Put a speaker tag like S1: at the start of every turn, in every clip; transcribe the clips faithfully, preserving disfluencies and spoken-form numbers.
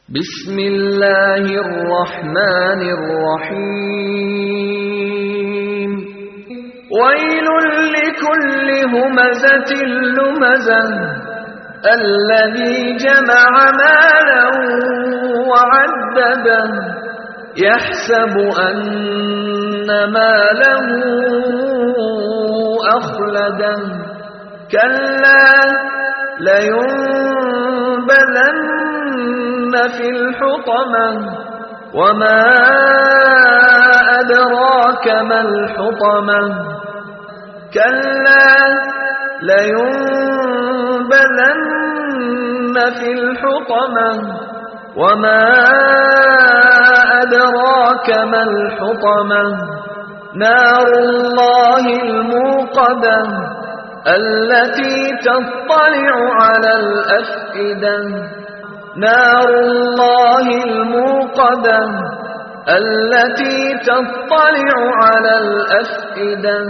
S1: بسم الله الرحمن الرحيم ويل لكل همزة لمزة الذي جمع مالا وعدده يحسب أن ماله أخلده كلا لينبذن في الحطمة وما أدراك ما الحطمة كلا لينبذن في الحطمة وما أدراك ما الحطمة نار الله الموقدة التي تطلع على الأفئدة نار الله الموقدة التي تطلع على الأفئدة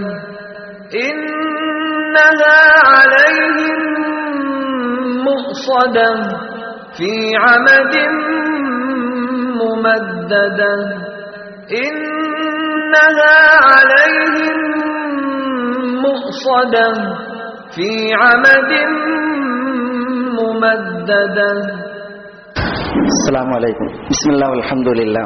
S1: إنها عليهم مؤصدة في عمد ممددة إنها عليهم مؤصدة في عمد ممددة.
S2: السلام عليكم. بسم الله والحمد لله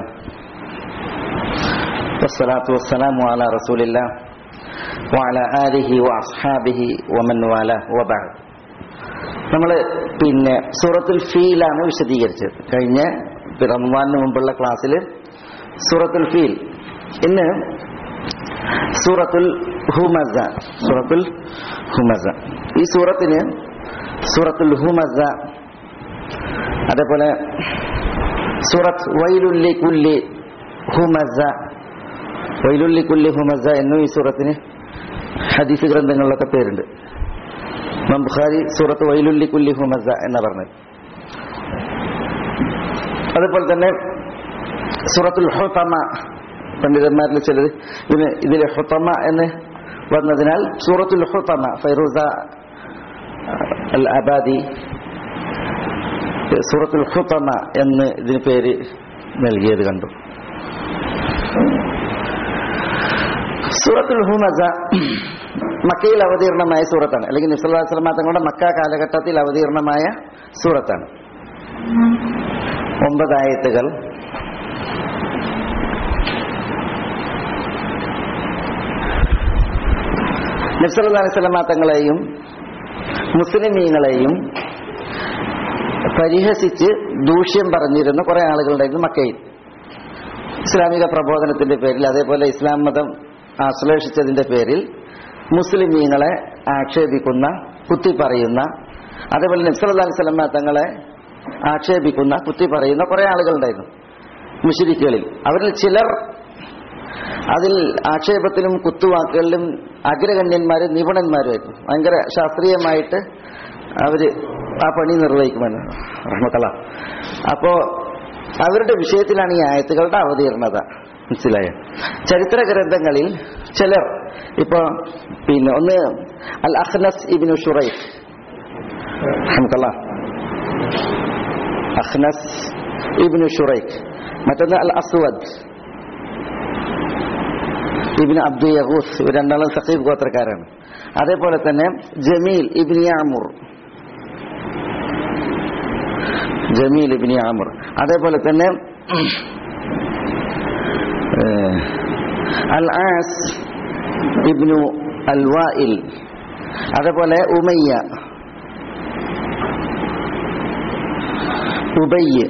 S2: والصلاة والسلام على رسول الله وعلى آله وأصحابه ومن والاه وبعد. നമ്മൾ പിന്നെ സൂറത്തുൽ ഫീലാണ് വിശദീകരിച്ചത്. കഴിഞ്ഞ റമദാനിന് മുമ്പുള്ള ക്ലാസ്സിൽ സൂറത്തുൽ ഫീൽ. ഇന്ന് സൂറത്തുൽ ഹുമസ. സൂറത്തുൽ ഹുമസ ഈ സൂറത്തിന് സൂറത്തുൽ ഹുമസ, അതേപോലെ സൂറത്ത് വൈലുല്ലി കുല്ലി ഹുമസ, വൈലുല്ലി കുല്ലി ഹുമസ എന്നും ഈ സൂറത്തിന് ഹദീസ് ഗ്രന്ഥങ്ങളിലൊക്കെ പേരുണ്ട്. ഇമാം ബുഖാരി സൂറത്ത് വൈലുല്ലി കുല്ലി ഹുമസ എന്ന് പറഞ്ഞത്. അതുപോലെ തന്നെ സൂറത്തുൽ ഹുതമ, പണ്ഡിതന്മാരിൽ ചിലത് ഇതിന് ഇതിലെ ഹുതമ എന്ന് വന്നതിനാൽ സൂറത്തുൽ ഹുതമ, ഫൈറൂസ അൽ അബാദി സൂറത്തുൽ ഹുതമ എന്ന് ഇതിന് പേര് നൽകിയത് കണ്ടു. സൂറത്തുൽ ഹുമസ മക്കയിൽ അവതീർണമായ സൂറത്താണ്, അല്ലെങ്കിൽ നബി സല്ലല്ലാഹു അലൈഹി വസല്ലം തങ്ങളുടെ മക്ക കാലഘട്ടത്തിൽ അവതീർണമായ സൂറത്താണ്. ഒമ്പത് ആയത്തുകൾ. നബി സല്ലല്ലാഹു അലൈഹി വസല്ലം തങ്ങളെയും മുസ്ലിമീങ്ങളെയും പരിഹസിച്ച് ദൂഷ്യം പറഞ്ഞിരുന്ന കുറെ ആളുകളുണ്ടായിരുന്നു മക്കയിൽ. ഇസ്ലാമിക പ്രബോധനത്തിന്റെ പേരിൽ, അതേപോലെ ഇസ്ലാം മതം ആശ്ലേഷിച്ചതിന്റെ പേരിൽ മുസ്ലിമീങ്ങളെ ആക്ഷേപിക്കുന്ന, കുത്തി പറയുന്ന, അതേപോലെ നബി സല്ലല്ലാഹു അലൈഹി വസല്ലം തങ്ങളെ ആക്ഷേപിക്കുന്ന, കുത്തി പറയുന്ന കുറെ ആളുകളുണ്ടായിരുന്നു മുശ്രിക്കുകളിൽ. അവരിൽ ചിലർ അതിൽ ആക്ഷേപത്തിലും കുത്തുവാക്കുകളിലും അഗ്രഗണ്യന്മാരും നിപുണന്മാരുമായിരുന്നു. ഭയങ്കര ശാസ്ത്രീയമായിട്ട് അവര് ആ പണി നിർവഹിക്കുമെന്ന് റഹ്മത്തുള്ളാ. അപ്പോ അവരുടെ വിഷയത്തിലാണ് ഈ ആയത്തുകളുടെ അവതീർണത. മനസ്സിലായ? ചരിത്ര ഗ്രന്ഥങ്ങളിൽ ചിലർ, ഇപ്പൊ പിന്നെ ഒന്ന് അൽ അഖ്നസ് ഇബ്നു ശുറൈഖ് റഹ്മത്തുള്ളാ, അഖ്നസ് ഇബ്നു ശുറൈഖ്, മറ്റൊന്ന് അൽ അസ്വദ് ഇബ്നു അബ്ദു യഗൂസ്, രണ്ടാളും സഖീഫ് ഗോത്രക്കാരാണ്. അതേപോലെ തന്നെ ജമീൽ ഇബ്നു യഅ്മുർ, ജമീൽ ഇബ്നു യഅ്മുർ, അതേപോലെ തന്നെ അൽ ആസ് ഇബ്നു അൽ വാഇൽ, അതേപോലെ ഉമയ്യ ഉബയ്യ്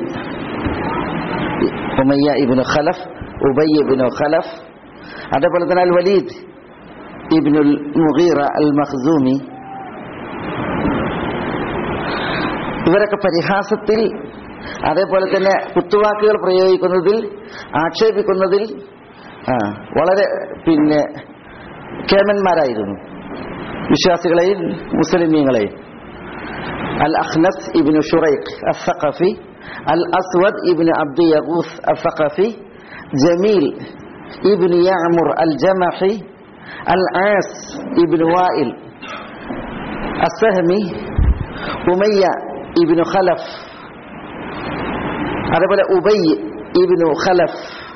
S2: ഉമയ്യ ഇബ്നു ഖലഫ്, ഉബയ്യ് ഇബ്നു ഖലഫ്, അതേപോലെ തന്നെ അൽ വലീദ് ഇബ്നുൽ മുഗീറ അൽ മഖ്സൂമി. ഇവരൊക്കെ പരിഹാസത്തിൽ, അതേപോലെ തന്നെ കുത്തുവാക്കുകൾ പ്രയോഗിക്കുന്നതിൽ, ആക്ഷേപിക്കുന്നതിൽ വളരെ പിന്നെ കേമന്മാരായിരുന്നു വിശ്വാസികളെയും മുസ്ലിമീങ്ങളെയും. അൽ അഖ്നസ് ഇബ്നു ശുറൈഖ് അസ്സഖഫി, അൽ അസ്വദ് ഇബ്നു അബ്ദു യഗൂസ് അസ്സഖഫി, ജമീൽ ഇബ്നു യഅ്മുർ അൽ ജമഹി, അൽ ആസ് ഇബ്നു വാഇൽ അസ്സഹമി, ഉമയ്യ ഇബ്നു ഖലഫ്, അതേപോലെ ഉബൈ ഇബ്നു ഖലഫ്,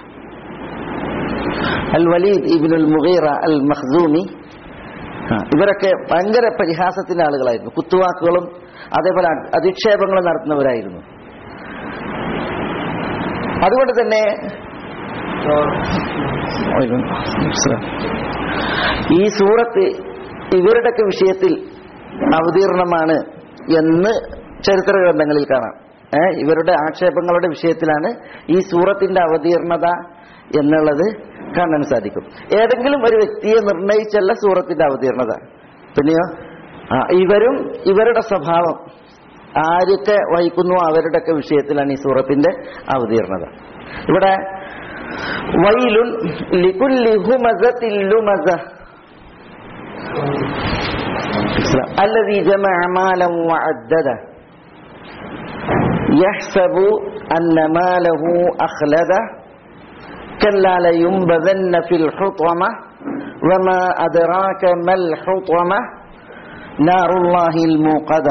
S2: അൽ വലീദ് ഇബ്നുൽ മുഗീറ അൽ മഖ്സൂമി, ഇവരൊക്കെ ഭയങ്കര പരിഹാസത്തിന്റെ ആളുകളായിരുന്നു. കുത്തുവാക്കുകളും അതേപോലെ അധിക്ഷേപങ്ങളും നടത്തുന്നവരായിരുന്നു. അതുകൊണ്ട് തന്നെ ഈ സൂറത്ത് ഇവരുടെയൊക്കെ വിഷയത്തിൽ അവതീർണമാണ് എന്ന് ചരിത്ര ഗ്രന്ഥങ്ങളിൽ കാണാം. ഏഹ് ഇവരുടെ ആക്ഷേപങ്ങളുടെ വിഷയത്തിലാണ് ഈ സൂറത്തിന്റെ അവതീർണത എന്നുള്ളത് കാണാൻ സാധിക്കും. ഏതെങ്കിലും ഒരു വ്യക്തിയെ നിർണയിച്ചല്ല സൂറത്തിന്റെ അവതീർണത. പിന്നെയോ ഇവരും ഇവരുടെ സ്വഭാവം ആരൊക്കെ വഹിക്കുന്നു അവരുടെയൊക്കെ വിഷയത്തിലാണ് ഈ സൂറത്തിന്റെ അവതീർണത. ഇവിടെ വൈലുൻ ലികുല്ലി ഹുമസത്തിൻ ലുമസ അല്ലദീ ജമഅ മാലൻ വഅദ്ദദ യഹ്സബു അന്ന മാലഹു അഖ്ലദ കല്ലാ ലയുംബദന്ന ഫിൽ ഹുത്വമ വമാ അദ്റാക മൽ ഹുത്വമ നാറുല്ലാഹിൽ മൂഖദ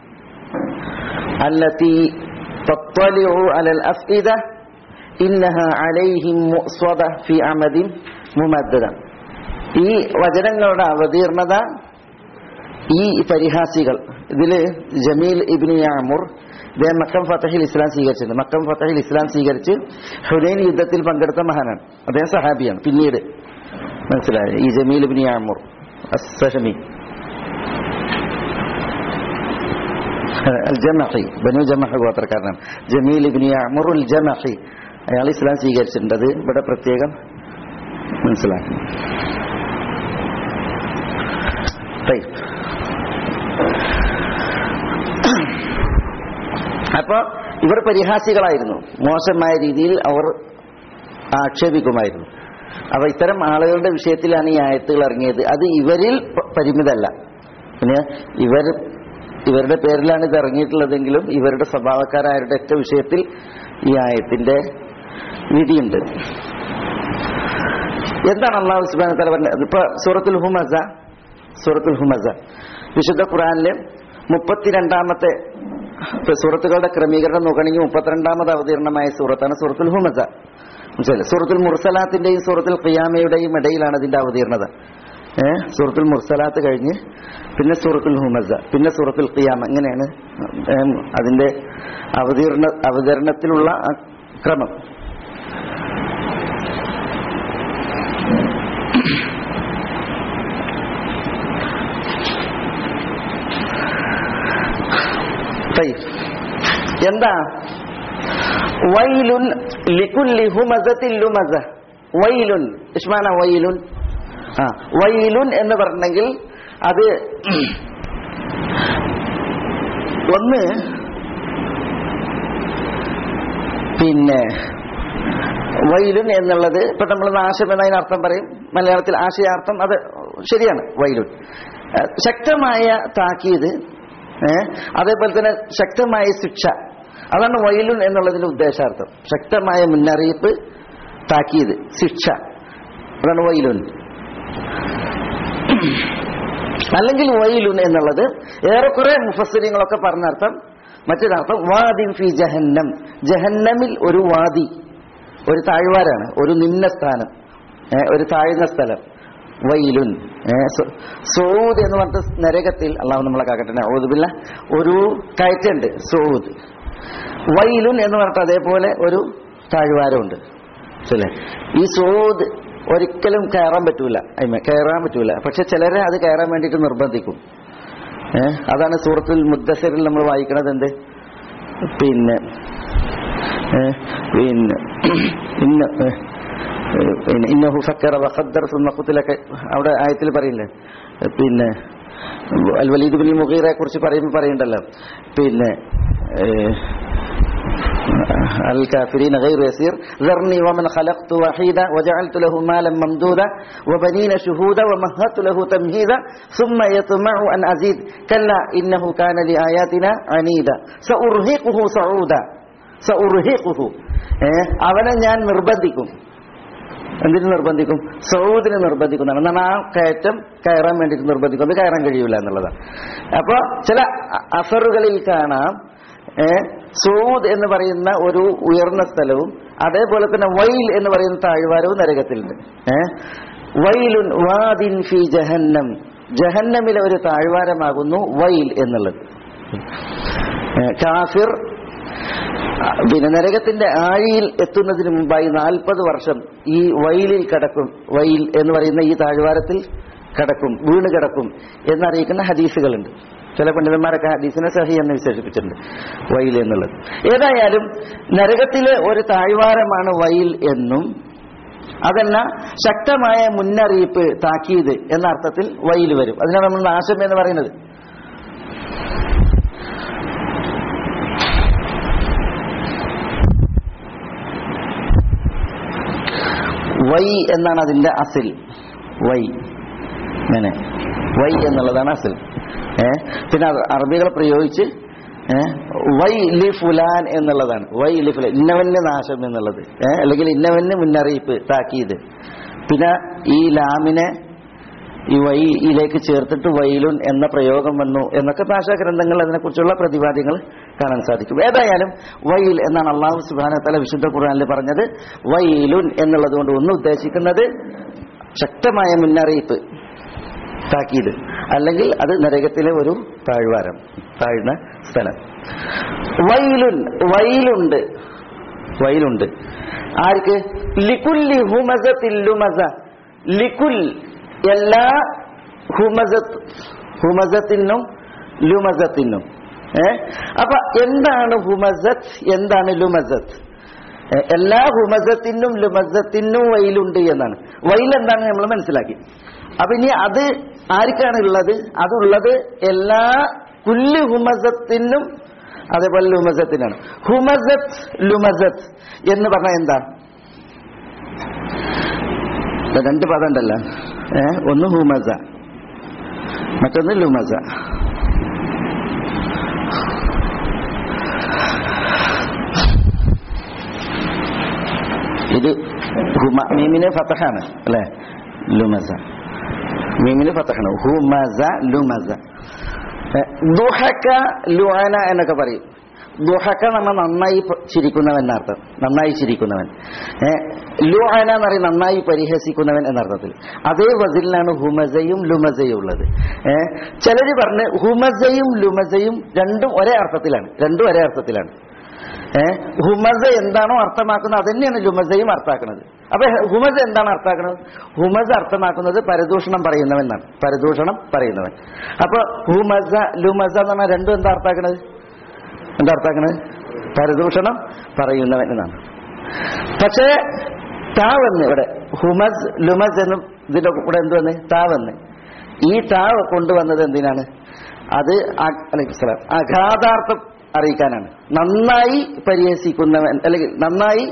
S2: അല്ലതീ തത്വലിഉ അലൽ അഫ്ഇദ ഇന്നഹാ അലൈഹിം മുഅ്സദ ഫി അമദിൻ മുമദ്ദദ. ഈ വചനങ്ങളുടെ അവതീർണത ഈ പരിഹാസികൾ, ഇതില് ജമീൽ ഇബ്നു യഅ്മുർ ഇദ്ദേഹം മക്കം ഫതഹിൽ ഇസ്ലാം സ്വീകരിച്ചിട്ടുണ്ട്. മക്കം ഫതഹിൽ ഇസ്ലാം സ്വീകരിച്ച് ഹുനൈൻ യുദ്ധത്തിൽ പങ്കെടുത്ത മഹാനാണ്. അദ്ദേഹം സഹാബിയാണ്. പിന്നീട് മനസ്സിലായത് ഈ ജമീൽ ഇബ്നു യഅ്മുർ അസ്സഹമി അൽ ജമഹി, ബനു ജമഹ് ഗോത്രക്കാരനാണ്. ജമീൽ ഇബ്നു യഅ്മുർ അൽ ജമഹി, അയാൾ ഇസ്ലാം സ്വീകരിച്ചിട്ടുണ്ട്. അത് ഇവിടെ പ്രത്യേകം മനസ്സിലാക്കി. അപ്പൊ ഇവർ പരിഹാസികളായിരുന്നു. മോശമായ രീതിയിൽ അവർ ആക്ഷേപിക്കുമായിരുന്നു. അപ്പൊ ഇത്തരം ആളുകളുടെ വിഷയത്തിലാണ് ഈ ആയത്തുകൾ ഇറങ്ങിയത്. അത് ഇവരിൽ പരിമിതമല്ല. പിന്നെ ഇവർ ഇവരുടെ പേരിലാണ് ഇത് ഇറങ്ങിയിട്ടുള്ളതെങ്കിലും ഇവരുടെ സ്വഭാവക്കാരായവരുടെ ഒക്കെ വിഷയത്തിൽ ഈ ആയത്തിന്റെ വിധിയുണ്ട്. എന്താണ് അല്ലാഹു സുബ്ഹാനഹു വ തആല പറഞ്ഞത്? ഇപ്പൊ സൂറത്തുൽ ഹുമസ, സൂറത്തുൽ ഹുമസ വിശുദ്ധ ഖുർആനിലെ മുപ്പത്തിരണ്ടാമത്തെ സൂറത്തുകളുടെ ക്രമീകരണം നോക്കുകയാണെങ്കിൽ മുപ്പത്തിരണ്ടാമത് അവതീർണമായ സൂറത്താണ് സൂറത്തുൽ ഹുമസ. മനസ്സിലായി? സൂറത്തുൽ മുർസലാത്തിന്റെയും സൂറത്തുൽ ഖിയാമയുടെയും ഇടയിലാണ് ഇതിന്റെ അവതീർണത. ഏഹ് സൂറത്തുൽ മുർസലാത്ത് കഴിഞ്ഞ് പിന്നെ സൂറത്തുൽ ഹുമസ, പിന്നെ സൂറത്തുൽ ഖിയാമ. ഇങ്ങനെയാണ് അതിന്റെ അവതീർണ അവതരണത്തിലുള്ള ക്രമം. എന്താ വൈലുൻ ലികുല്ലി ഹുമസത്തിൻ ലുമസ? വൈലുൻ ഇസ്മാന വൈലുൻ. ആ വൈലുൻ എന്ന് പറഞ്ഞെങ്കിൽ അത് ഒന്ന് പിന്നെ വൈലുൻ എന്നുള്ളത് ഇപ്പൊ നമ്മൾ നാശം എന്നതിന് അർത്ഥം പറയും, മലയാളത്തിൽ ആശയാർത്ഥം. അത് ശരിയാണ്. വൈലുൻ ശക്തമായ താക്കീത്, ഏഹ് അതേപോലെ തന്നെ ശക്തമായ ശിക്ഷ. അതാണ് വൈലുൻ എന്നുള്ളതിന്റെ ഉദ്ദേശാർത്ഥം. ശക്തമായ മുന്നറിയിപ്പ്, താക്കീത്, ശിക്ഷ. അതാണ് വൈലുൻ. അല്ലെങ്കിൽ വൈലുൻ എന്നുള്ളത് ഏറെക്കുറെ മുഫസ്സിരിങ്ങളൊക്കെ പറഞ്ഞർത്ഥം മറ്റൊരർത്ഥം വാദിൻ ഫി ജഹന്നം, ജഹന്നമിൽ ഒരു വാദി, ഒരു താഴ്വാരാണ്, ഒരു നിമ്ന സ്ഥാനം, ഒരു താഴ്ന്ന സ്ഥലം. വൈലുൻ സൗദ് എന്ന് പറഞ്ഞ നരകത്തിൽ അള്ളാഹു നമ്മളെ കാക്കട്ടെ, നഊദു ബില്ലാഹ്, ഒരു കയറ്റുണ്ട് സൗദ്. വൈലുൻ എന്ന് പറഞ്ഞിട്ട് അതേപോലെ ഒരു താഴ്വാരമുണ്ട്. ശരി, ഈ സൗദ് ഒരിക്കലും കയറാൻ പറ്റൂല, അയ്മ കയറാൻ പറ്റൂല. പക്ഷെ ചിലരെ അത് കയറാൻ വേണ്ടിയിട്ട് നിർബന്ധിക്കും. ഏഹ് അതാണ് സൂറത്തുൽ മുദ്ദസ്സിറിൽ നമ്മൾ വായിക്കണത്. എന്ത് പിന്നെ പിന്നെ ഇന്ന പിന്നെ ഇന്നഹു ഫക്കറ വഖദ്ദർ സുമ്മ ഖുതിലൊക്കെ അവിടെ ആയത്തിൽ പറയില്ലേ. പിന്നെ അൽ വലീദ് ഇബ്നു മുഗീറയെ കുറിച്ച് പറയുമ്പോൾ പറയണ്ടല്ലോ, പിന്നെ അൽ കാഫിരീന ഗൈറു യസീർ ദർനി വമൻ ഖലഖ്തു വഹീദ വജഅൽതു ലഹു മാലൻ മംദൂദ വബനീന ശുഹൂദ വമഹ്ഹത്തു ലഹു തംഹീദ സുമ്മ യത്മഉ അൻ അസീദ് കല്ലാ ഇന്നഹു കാന ലിആയാതിന അനീദ സഉർഹിഖുഹു സഊദ സഉർഹിഖുഹു. അവനെ ഞാൻ നിർബന്ധിക്കും. എന്തിനു നിർബന്ധിക്കും? സൗദിനെ നിർബന്ധിക്കുന്നതാണ്. എന്നാൽ ആ കയറ്റം കയറാൻ വേണ്ടിയിട്ട് നിർബന്ധിക്കും. അത് കയറാൻ കഴിയൂല എന്നുള്ളതാണ്. അപ്പോൾ ചില അസറുകളിൽ കാണാം ഏഹ് സൂദ് എന്ന് പറയുന്ന ഒരു ഉയർന്ന സ്ഥലവും അതേപോലെ തന്നെ വൈൽ എന്ന് പറയുന്ന താഴ്വാരവും നരകത്തിലുണ്ട്. ഏഹ് വൈലുൻ വാദിൻ ഫി ജഹന്നം, ജഹന്നമിലെ ഒരു താഴ്വാരമാകുന്നു വൈൽ എന്നുള്ളത്. കാഫിർ പിന്നെ നരകത്തിന്റെ ആഴിയിൽ എത്തുന്നതിന് മുമ്പായി നാൽപ്പത് വർഷം ഈ വൈലിൽ കിടക്കും, വൈൽ എന്ന് പറയുന്ന ഈ താഴ്വാരത്തിൽ കിടക്കും, വീണ് കിടക്കും എന്നറിയിക്കുന്ന ഹദീസുകളുണ്ട്. ചില പണ്ഡിതന്മാരൊക്കെ ഹദീസിനെ സഹി എന്ന് വിശേഷിപ്പിച്ചിട്ടുണ്ട് വൈൽ എന്നുള്ളത്. ഏതായാലും നരകത്തിലെ ഒരു താഴ്വാരമാണ് വൈൽ എന്നും അതല്ല ശക്തമായ മുന്നറിയിപ്പ്, താക്കീത് എന്ന അർത്ഥത്തിൽ വൈൽ വരും. അതിനാണ് നമ്മൾ നാശം എന്ന് പറയുന്നത്. വൈ എന്നാണ് അതിന്റെ അസിൽ. വൈ അങ്ങനെ വൈ എന്നുള്ളതാണ് അസിൽ. ഏഹ് പിന്നെ അറബികൾ പ്രയോഗിച്ച് വൈ ലി ഫുലാൻ എന്നുള്ളതാണ്. വൈ ലി ഫുലാൻ, ഇന്നവന് നാശം എന്നുള്ളത്. ഏഹ് അല്ലെങ്കിൽ ഇന്നവന് മുന്നറിയിപ്പ്, താക്കീത്. പിന്നെ ഈ ലാമിനെ ഈ വൈയിലേക്ക് ചേർത്തിട്ട് വൈലുൻ എന്ന പ്രയോഗം വന്നു എന്നൊക്കെ ഭാഷാ ഗ്രന്ഥങ്ങൾ അതിനെക്കുറിച്ചുള്ള പ്രതിപാദ്യങ്ങൾ കാണാൻ സാധിക്കും. ഏതായാലും വൈൽ എന്നാണ് അള്ളാഹു സുബ്ഹാനഹു വ തആല വിശുദ്ധ ഖുർആനിൽ പറഞ്ഞത്. വൈലുൻ എന്നുള്ളത് കൊണ്ട് ഒന്ന് ഉദ്ദേശിക്കുന്നത് ശക്തമായ മുന്നറിയിപ്പ്, താക്കീത്, അല്ലെങ്കിൽ അത് നരകത്തിലെ ഒരു താഴ്വാരം, താഴ്ന്ന സ്ഥലം. വൈലുൻ, വൈലുണ്ട്, വൈലുണ്ട് ആർക്ക്? ലികുല്ലി ഹുമസത്തിൽ ലുമസ, ലികുൽ എല്ലാ ഹുമസത്ത്, ഹുമസത്തിനും ലുമസത്തിനും. ഏഹ് അപ്പൊ എന്താണ് ഹുമസത്ത്, എന്താണ് ലുമസത്ത്? എല്ലാ ഹുമസത്തിനും ലുമസത്തിനും വൈലുണ്ട് എന്നാണ്. വൈൽ എന്താണ് നമ്മൾ മനസ്സിലാക്കി. അപ്പൊ ഇനി അത് ആർക്കാണ് ഉള്ളത്? അതുള്ളത് എല്ലാ കുല്ലി ഹുമസത്തിനും അതേപോലെ ലുമസത്തിനാണ്. ഹുമസത്ത് ലുമസത്ത് എന്ന് പറഞ്ഞാൽ എന്താ? രണ്ട് പദം ഉണ്ടല്ലോ. ഏഹ് ഒന്ന് ഹുമസ, മറ്റൊന്ന് ലുമസ. ഇത് ഹുമ, മീമിന് ഫതഹാണ് അല്ലെ? ലുമസ, മീമിന് ഫതഹാണ്. ഹുമസ ലുമസ. ദുഹക ലുഅന എന്നൊക്കെ പറയും. ദുഹക നമ്മൾ നന്നായി ചിരിക്കുന്നവൻ എന്നർത്ഥം, നന്നായി ചിരിക്കുന്നവൻ. ലുഅന എന്ന് പറയും നന്നായി പരിഹസിക്കുന്നവൻ എന്നർത്ഥത്തിൽ. അതേ വസിലാണ് ഹുമസയും ലുമസയും ഉള്ളത്. ഏഹ് ചിലര് പറഞ്ഞ് ഹുമസയും ലുമസയും രണ്ടും ഒരേ അർത്ഥത്തിലാണ്, രണ്ടും ഒരേ അർത്ഥത്തിലാണ്. ഏഹ് ഹുമസ എന്താണോ അർത്ഥമാക്കുന്നത് അത് തന്നെയാണ് ലുമസയും അർത്ഥാക്കുന്നത്. അപ്പൊ ഹുമസ എന്താണ് അർത്ഥാക്കുന്നത്? ഹുമസ അർത്ഥമാക്കുന്നത് പരദൂഷണം പറയുന്നവൻ എന്നാണ്, പരദൂഷണം പറയുന്നവൻ. അപ്പൊ ഹുമസ ലുമസ എന്ന് പറഞ്ഞാൽ രണ്ടും എന്താ അർത്ഥാക്കുന്നത്? എന്താ അർത്ഥാക്കുന്നത്? പരദൂഷണം പറയുന്നവൻ എന്നാണ്. പക്ഷേ താവെന്ന് ഇവിടെ ഹുമസ് ലുമസ് എന്ന് ഇതിന്റെ കൂടെ എന്ത് വന്ന്? താവെന്ന്. ഈ താവ് കൊണ്ടുവന്നത് എന്തിനാണ്? അത് അഗാധാർത്ഥം അറിയിക്കാനാണ്. നന്നായി പരിഹസിക്കുന്നവൻ അല്ലെങ്കിൽ നന്നായി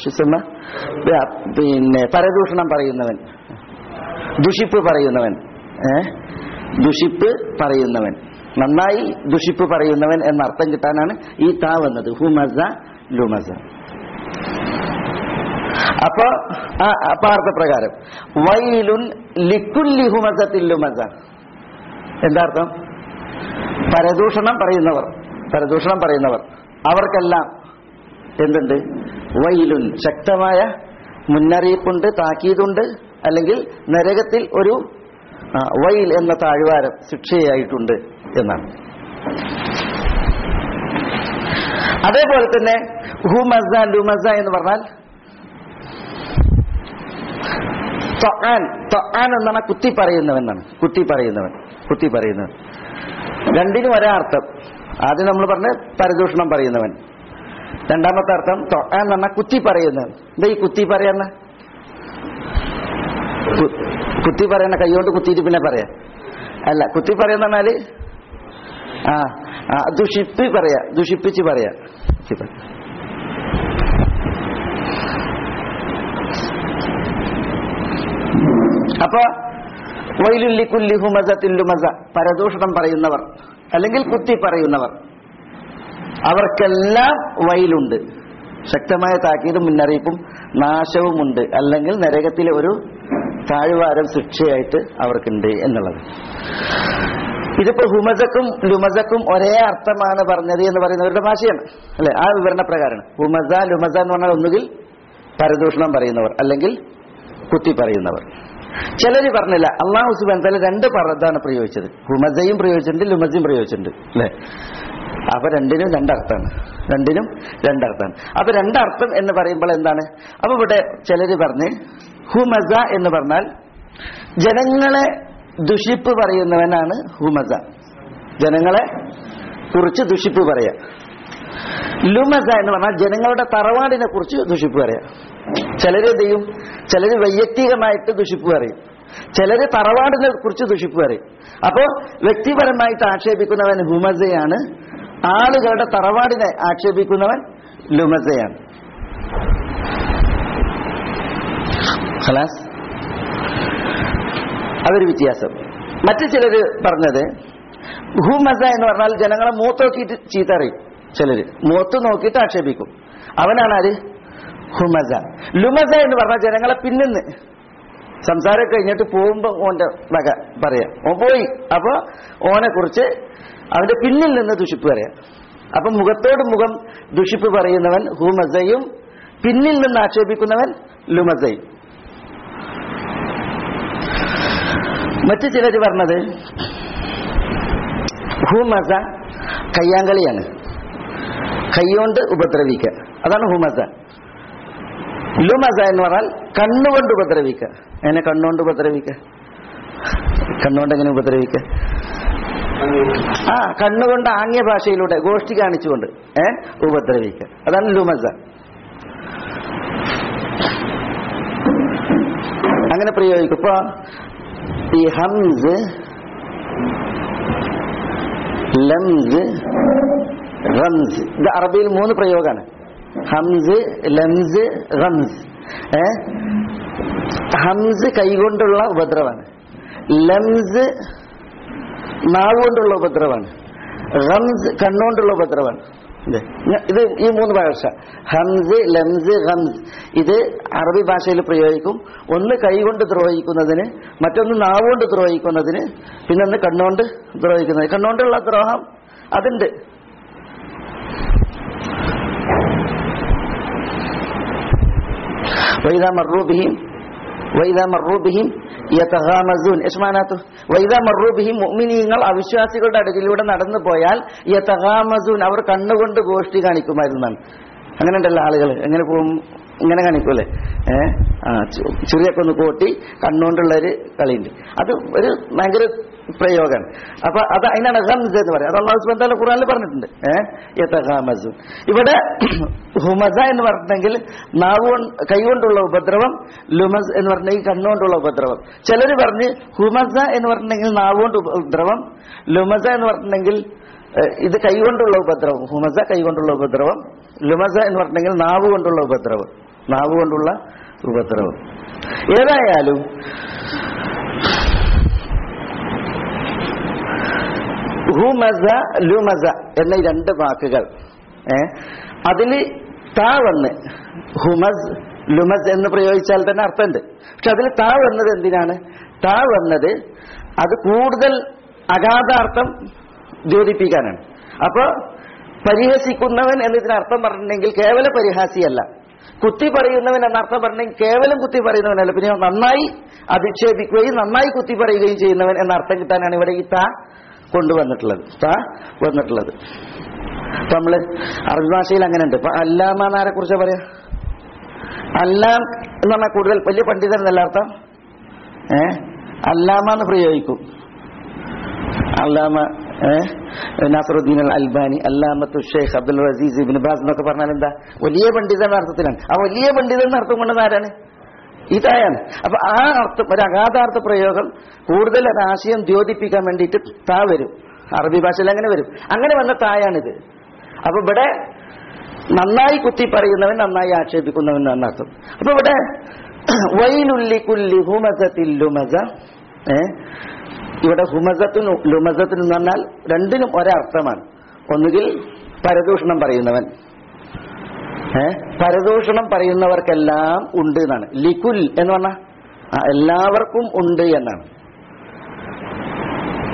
S2: പിന്നെ പരദൂഷണം പറയുന്നവൻ, ദുഷിപ്പ് പറയുന്നവൻ, ഏഹ് ദുഷിപ്പ് പറയുന്നവൻ, നന്നായി ദുഷിപ്പ് പറയുന്നവൻ എന്ന അർത്ഥം കിട്ടാനാണ് ഈ താ വന്നത്. ഹുമസ ലുമസ. അപ്പൊ ആ അർത്ഥപ്രകാരം വൈലുൻ ലിക്കുല്ലി ഹുമസത്തിൽ ലുമസ എന്താ അർത്ഥം? പരദൂഷണം പറയുന്നവർ, പരദൂഷണം പറയുന്നവർ അവർക്കെല്ലാം എന്തുണ്ട്? വൈലുൻ ശക്തമായ മുന്നറിയിപ്പുണ്ട്, താക്കീതുണ്ട്, അല്ലെങ്കിൽ നരകത്തിൽ ഒരു വൈൽ എന്ന താഴ്വാരം ശിക്ഷയായിട്ടുണ്ട് എന്നാണ്. അതേപോലെ തന്നെ ഹുമസ ലുമസ എന്ന് പറഞ്ഞാൽ തൊആൻ, തൊആൻ എന്നാണ് കുത്തി പറയുന്നവൻ എന്നാണ്. കുത്തി പറയുന്നവൻ, കുത്തി പറയുന്നവൻ. രണ്ടിനും ഒരേ അർത്ഥം. ആദ്യം നമ്മൾ പറഞ്ഞ പരദൂഷണം പറയുന്നവൻ. രണ്ടാമത്തെ അർത്ഥം തൊആൻ എന്ന് പറഞ്ഞാൽ കുത്തി പറയുന്നവൻ. എന്താ ഈ കുത്തി പറയുന്ന? കുത്തി പറയുന്ന കൈകൊണ്ട് കുത്തിയിട്ട് പിന്നെ പറയാ അല്ല. കുത്തി പറയുന്ന പറഞ്ഞാല് ആ ദുഷിപ്പ് പറയാ, ദുഷിപ്പിച്ച് പറയാ. അപ്പൊ വൈലുല്ലി കുല്ലി ഹുമസത്തിൽ ലുമസ പരദൂഷണം പറയുന്നവർ അല്ലെങ്കിൽ കുത്തി പറയുന്നവർ അവർക്കെല്ലാം വൈലുണ്ട്, ശക്തമായ താക്കീതും മുന്നറിയിപ്പും നാശവുമുണ്ട്, അല്ലെങ്കിൽ നരകത്തിലെ ഒരു താഴ്വാരം ശിക്ഷയായിട്ട് അവർക്കുണ്ട് എന്നുള്ളത്. ഇതിപ്പോ ഹുമസക്കും ലുമസക്കും ഒരേ അർത്ഥമാണ് പറഞ്ഞത് എന്ന് പറയുന്നവരുടെ ഭാഷയാണ് അല്ലെ. ആ വിവരണ പ്രകാരമാണ്. ഹുമസ ലുമസ എന്ന് പറഞ്ഞാൽ ഒന്നുകിൽ പരദൂഷണം പറയുന്നവർ അല്ലെങ്കിൽ കുത്തി പറയുന്നവർ. ചിലര് പറഞ്ഞില്ല, അള്ളാഹു സുബ്ഹാനഹു വ തആല രണ്ട് പദമാണ് പ്രയോഗിച്ചത്. ഹുമസയും പ്രയോഗിച്ചിട്ടുണ്ട്, ലുമസയും പ്രയോഗിച്ചിട്ടുണ്ട് അല്ലെ. അപ്പൊ രണ്ടിനും രണ്ടർത്ഥമാണ്, രണ്ടിനും രണ്ടർത്ഥമാണ്. അപ്പൊ രണ്ടർത്ഥം എന്ന് പറയുമ്പോൾ എന്താണ്? അപ്പൊ ഇവിടെ ചിലര് പറഞ്ഞ് ഹുമസ എന്ന് പറഞ്ഞാൽ ജനങ്ങളെ ദുഷിപ്പ് പറയുന്നവനാണ് ഹുമസ, ജനങ്ങളെ കുറിച്ച് ദുഷിപ്പ് പറയാ. ലുമസ എന്ന് പറഞ്ഞാൽ ജനങ്ങളുടെ തറവാടിനെ കുറിച്ച് ദുഷിപ്പ് പറയാം. ചിലര് എന്ത് ചെയ്യും? ചിലര് വൈയക്തികമായിട്ട് ദുഷിപ്പ് പറയും, ചിലര് തറവാടിനെ കുറിച്ച് ദുഷിപ്പ് പറയും. അപ്പോ വ്യക്തിപരമായിട്ട് ആക്ഷേപിക്കുന്നവൻ ഹുമസയാണ്, ആളുകളുടെ തറവാടിനെ ആക്ഷേപിക്കുന്നവൻ ലുമസയാണ്. ഖലാസ്, അതൊരു വ്യത്യാസം. മറ്റു ചിലര് പറഞ്ഞത് ഹുമസ എന്ന് പറഞ്ഞാൽ ജനങ്ങളെ മൂത്ത് നോക്കിയിട്ട് ചീത്ത അറിയും. ചിലര് മൂത്ത് നോക്കിയിട്ട് ആക്ഷേപിക്കും, അവനാണ് ആര്? ഹുമസ. ലുമസ എന്ന് പറഞ്ഞാൽ ജനങ്ങളെ പിന്നിന്ന് സംസാരം കഴിഞ്ഞിട്ട് പോകുമ്പോ ഓന്റെ വക പറയാം, ഓൻ പോയി, അപ്പൊ ഓനെ കുറിച്ച് അവന്റെ പിന്നിൽ നിന്ന് ദുഷിപ്പ് പറയാം. അപ്പൊ മുഖത്തോട് മുഖം ദുഷിപ്പ് പറയുന്നവൻ ഹുമസയും പിന്നിൽ നിന്ന് ആക്ഷേപിക്കുന്നവൻ ലുമസയും. മറ്റു ചിലര് പറഞ്ഞത് ഹുമസ കയ്യാങ്കളിയാണ്, കൈകൊണ്ട് ഉപദ്രവിക്കുക, അതാണ് ഹുമസ. ലുമസ എന്ന് പറഞ്ഞാൽ കണ്ണുകൊണ്ട് ഉപദ്രവിക്കുക. എങ്ങനെ കണ്ണുകൊണ്ട് ഉപദ്രവിക്കുക? കണ്ണുകൊണ്ട് എങ്ങനെ ഉപദ്രവിക്കുക? ആ കണ്ണുകൊണ്ട് ആംഗ്യ ഭാഷയിലൂടെ ഗോഷ്ഠി കാണിച്ചുകൊണ്ട് ഏ ഉപദ്രവിക്കുക, അതാണ് ലുമസ. അങ്ങനെ പ്രയോഗിക്കും. ഇപ്പൊ ഈ ഹംസ്, ലംസ്, റംസ്, ഇത് അറബിയിൽ മൂന്ന് പ്രയോഗമാണ്. ഹംസ്, ലംസ്, റംസ്. ഏ ഹംസ് കൈകൊണ്ടുള്ള ഉപദ്രവമാണ്, ലംസ് നാവുകൊണ്ടുള്ള ഉപദ്രവമാണ്, റംസ് കണ്ണുകൊണ്ടുള്ള ഉപദ്രവമാണ്. ഇത് ഈ മൂന്ന് ഭാഷ ഹംസ്, ലംസ്, റംസ് ഇത് അറബി ഭാഷയിൽ പ്രയോഗിക്കും. ഒന്ന് കൈകൊണ്ട് ദ്രോഹിക്കുന്നതിന്, മറ്റൊന്ന് നാവുകൊണ്ട് ദ്രോഹിക്കുന്നതിന്, പിന്നെ ഒന്ന് കണ്ണുകൊണ്ട് ദ്രോഹിക്കുന്നതിന്. കണ്ണുകൊണ്ടുള്ള ദ്രോഹം അതുണ്ട്. വൈദാ മർറൂ ബിഹിം വൈദാ മർറൂ ബിഹിം യതഗാമസൂൻ. യസ്മാനാത്തു വൈദാ മർറൂ ബിഹിം, മുഅ്മിനീങ്ങൾ അവിശ്വാസികളുടെ അടുക്കിലൂടെ നടന്നു പോയാൽ യതഗാമസൂൻ, അവർ കണ്ണുകൊണ്ട് ഗോഷ്ഠി കാണിക്കുമായിരുന്നാണ്. അങ്ങനെ ഉണ്ടല്ലോ ആളുകൾ, എങ്ങനെ പോകും? ഇങ്ങനെ കാണിക്കൂല്ലേ? ഏഹ് ആ ചെറിയൊക്കെ ഒന്ന് കൂട്ടി കണ്ണുകൊണ്ടുള്ളൊരു കളിയുണ്ട്. അത് ഒരു ഭയങ്കര പ്രയോഗമാണ്. അപ്പൊ അത് അതിനാണ് ഗംസ് എന്ന് പറയുന്നത്. അത് അല്ലാഹു സുബ്ഹാനഹു വ തആല ഖുർആനിൽ പറഞ്ഞിട്ടുണ്ട്. ഏഹ് യതഗാമസൂൻ. ഇവിടെ ഹുമസ എന്ന് പറഞ്ഞെങ്കിൽ നാവ് കൈകൊണ്ടുള്ള ഉപദ്രവം, ലുമസ് എന്ന് പറഞ്ഞെങ്കിൽ കണ്ണുകൊണ്ടുള്ള ഉപദ്രവം. ചിലർ പറഞ്ഞ് ഹുമസ എന്ന് പറഞ്ഞെങ്കിൽ നാവുകൊണ്ട് ഉപദ്രവം, ലുമസ എന്ന് പറഞ്ഞെങ്കിൽ ഇത് കൈകൊണ്ടുള്ള ഉപദ്രവം. ഹുമസ കൈകൊണ്ടുള്ള ഉപദ്രവം, ലുമസ എന്ന് പറഞ്ഞെങ്കിൽ നാവ് കൊണ്ടുള്ള ഉപദ്രവം, നാവ് കൊണ്ടുള്ള ഉപദ്രവം. ഏതായാലും ഹുമസ ലുമസ എന്ന ഈ രണ്ട് വാക്കുകൾ ഏ അതില് താ വന്ന് ഹുമസ് ലുമസ് എന്ന് പ്രയോഗിച്ചാൽ തന്നെ അർത്ഥമുണ്ട്. പക്ഷെ അതിൽ താ വന്നത് എന്തിനാണ്? താ വന്നത് അത് കൂടുതൽ അഗാധാർത്ഥം ദ്യോതിപ്പിക്കാനാണ്. അപ്പൊ പരിഹസിക്കുന്നവൻ എന്നതിനർത്ഥം പറഞ്ഞിട്ടുണ്ടെങ്കിൽ കേവല പരിഹാസിയല്ല, കുത്തി പറയുന്നവൻ എന്നർത്ഥം പറഞ്ഞെങ്കിൽ കേവലം കുത്തി പറയുന്നവനല്ല, പിന്നെ നന്നായി അധിക്ഷേപിക്കുകയും നന്നായി കുത്തി പറയുകയും ചെയ്യുന്നവൻ എന്ന അർത്ഥം കിട്ടാനാണ് ഇവിടെ ഈ താ കൊണ്ടുവന്നിട്ടുള്ളത്, താ വന്നിട്ടുള്ളത്. ഇപ്പൊ നമ്മള് അറബി ഭാഷയിൽ അങ്ങനെ ഉണ്ട്. ഇപ്പൊ അല്ലാമ എന്നാരെ കുറിച്ചാ പറയാ? അല്ലാം എന്ന് പറഞ്ഞാൽ കൂടുതൽ വലിയ പണ്ഡിതൻ എന്നല്ല അർത്ഥം. ഏഹ് അല്ലാമ എന്ന് പ്രയോഗിക്കും. അല്ലാമ നാസറുദ്ദീൻ അൽ അൽബാനി, അല്ലാമത്തു ഷെയ്ഖ് അബ്ദുൽ അസീസ് ഇബ്നു ബാസ് എന്നൊക്കെ പറഞ്ഞാൽ എന്താ? വലിയ പണ്ഡിതൻ എന്ന അർത്ഥത്തിലാണ്. ആ വലിയ പണ്ഡിതൻ എന്ന അർത്ഥം കൊണ്ടത് ആരാണ്? ഇതായാണ്. അപ്പൊ ആ അർത്ഥം, ഒരു അഗാധാർത്ഥ പ്രയോഗം കൂടുതൽ ആശയം ദ്യോതിപ്പിക്കാൻ വേണ്ടിയിട്ട് താ വരും. അറബി ഭാഷയിൽ അങ്ങനെ വരും. അങ്ങനെ വന്ന തായാണിത്. അപ്പൊ ഇവിടെ നന്നായി കുത്തി പറയുന്നവൻ, നന്നായി ആക്ഷേപിക്കുന്നവൻ എന്നർത്ഥം. അപ്പൊ ഇവിടെ വൈലുല്ലി കുല്ലി ഹുമസത്തിൽ ലുമസ. ഏഹ് ഇവിടെ ഹുമസത്തിനും ലുമസത്തിനും എന്ന് പറഞ്ഞാൽ രണ്ടിനും ഒരർത്ഥമാണ്. ഒന്നുകിൽ പരദൂഷണം പറയുന്നവൻ, ഏഹ് പരദൂഷണം പറയുന്നവർക്കെല്ലാം ഉണ്ട് എന്നാണ്. ലികുൽ എന്ന് പറഞ്ഞാൽ എല്ലാവർക്കും ഉണ്ട് എന്നാണ്.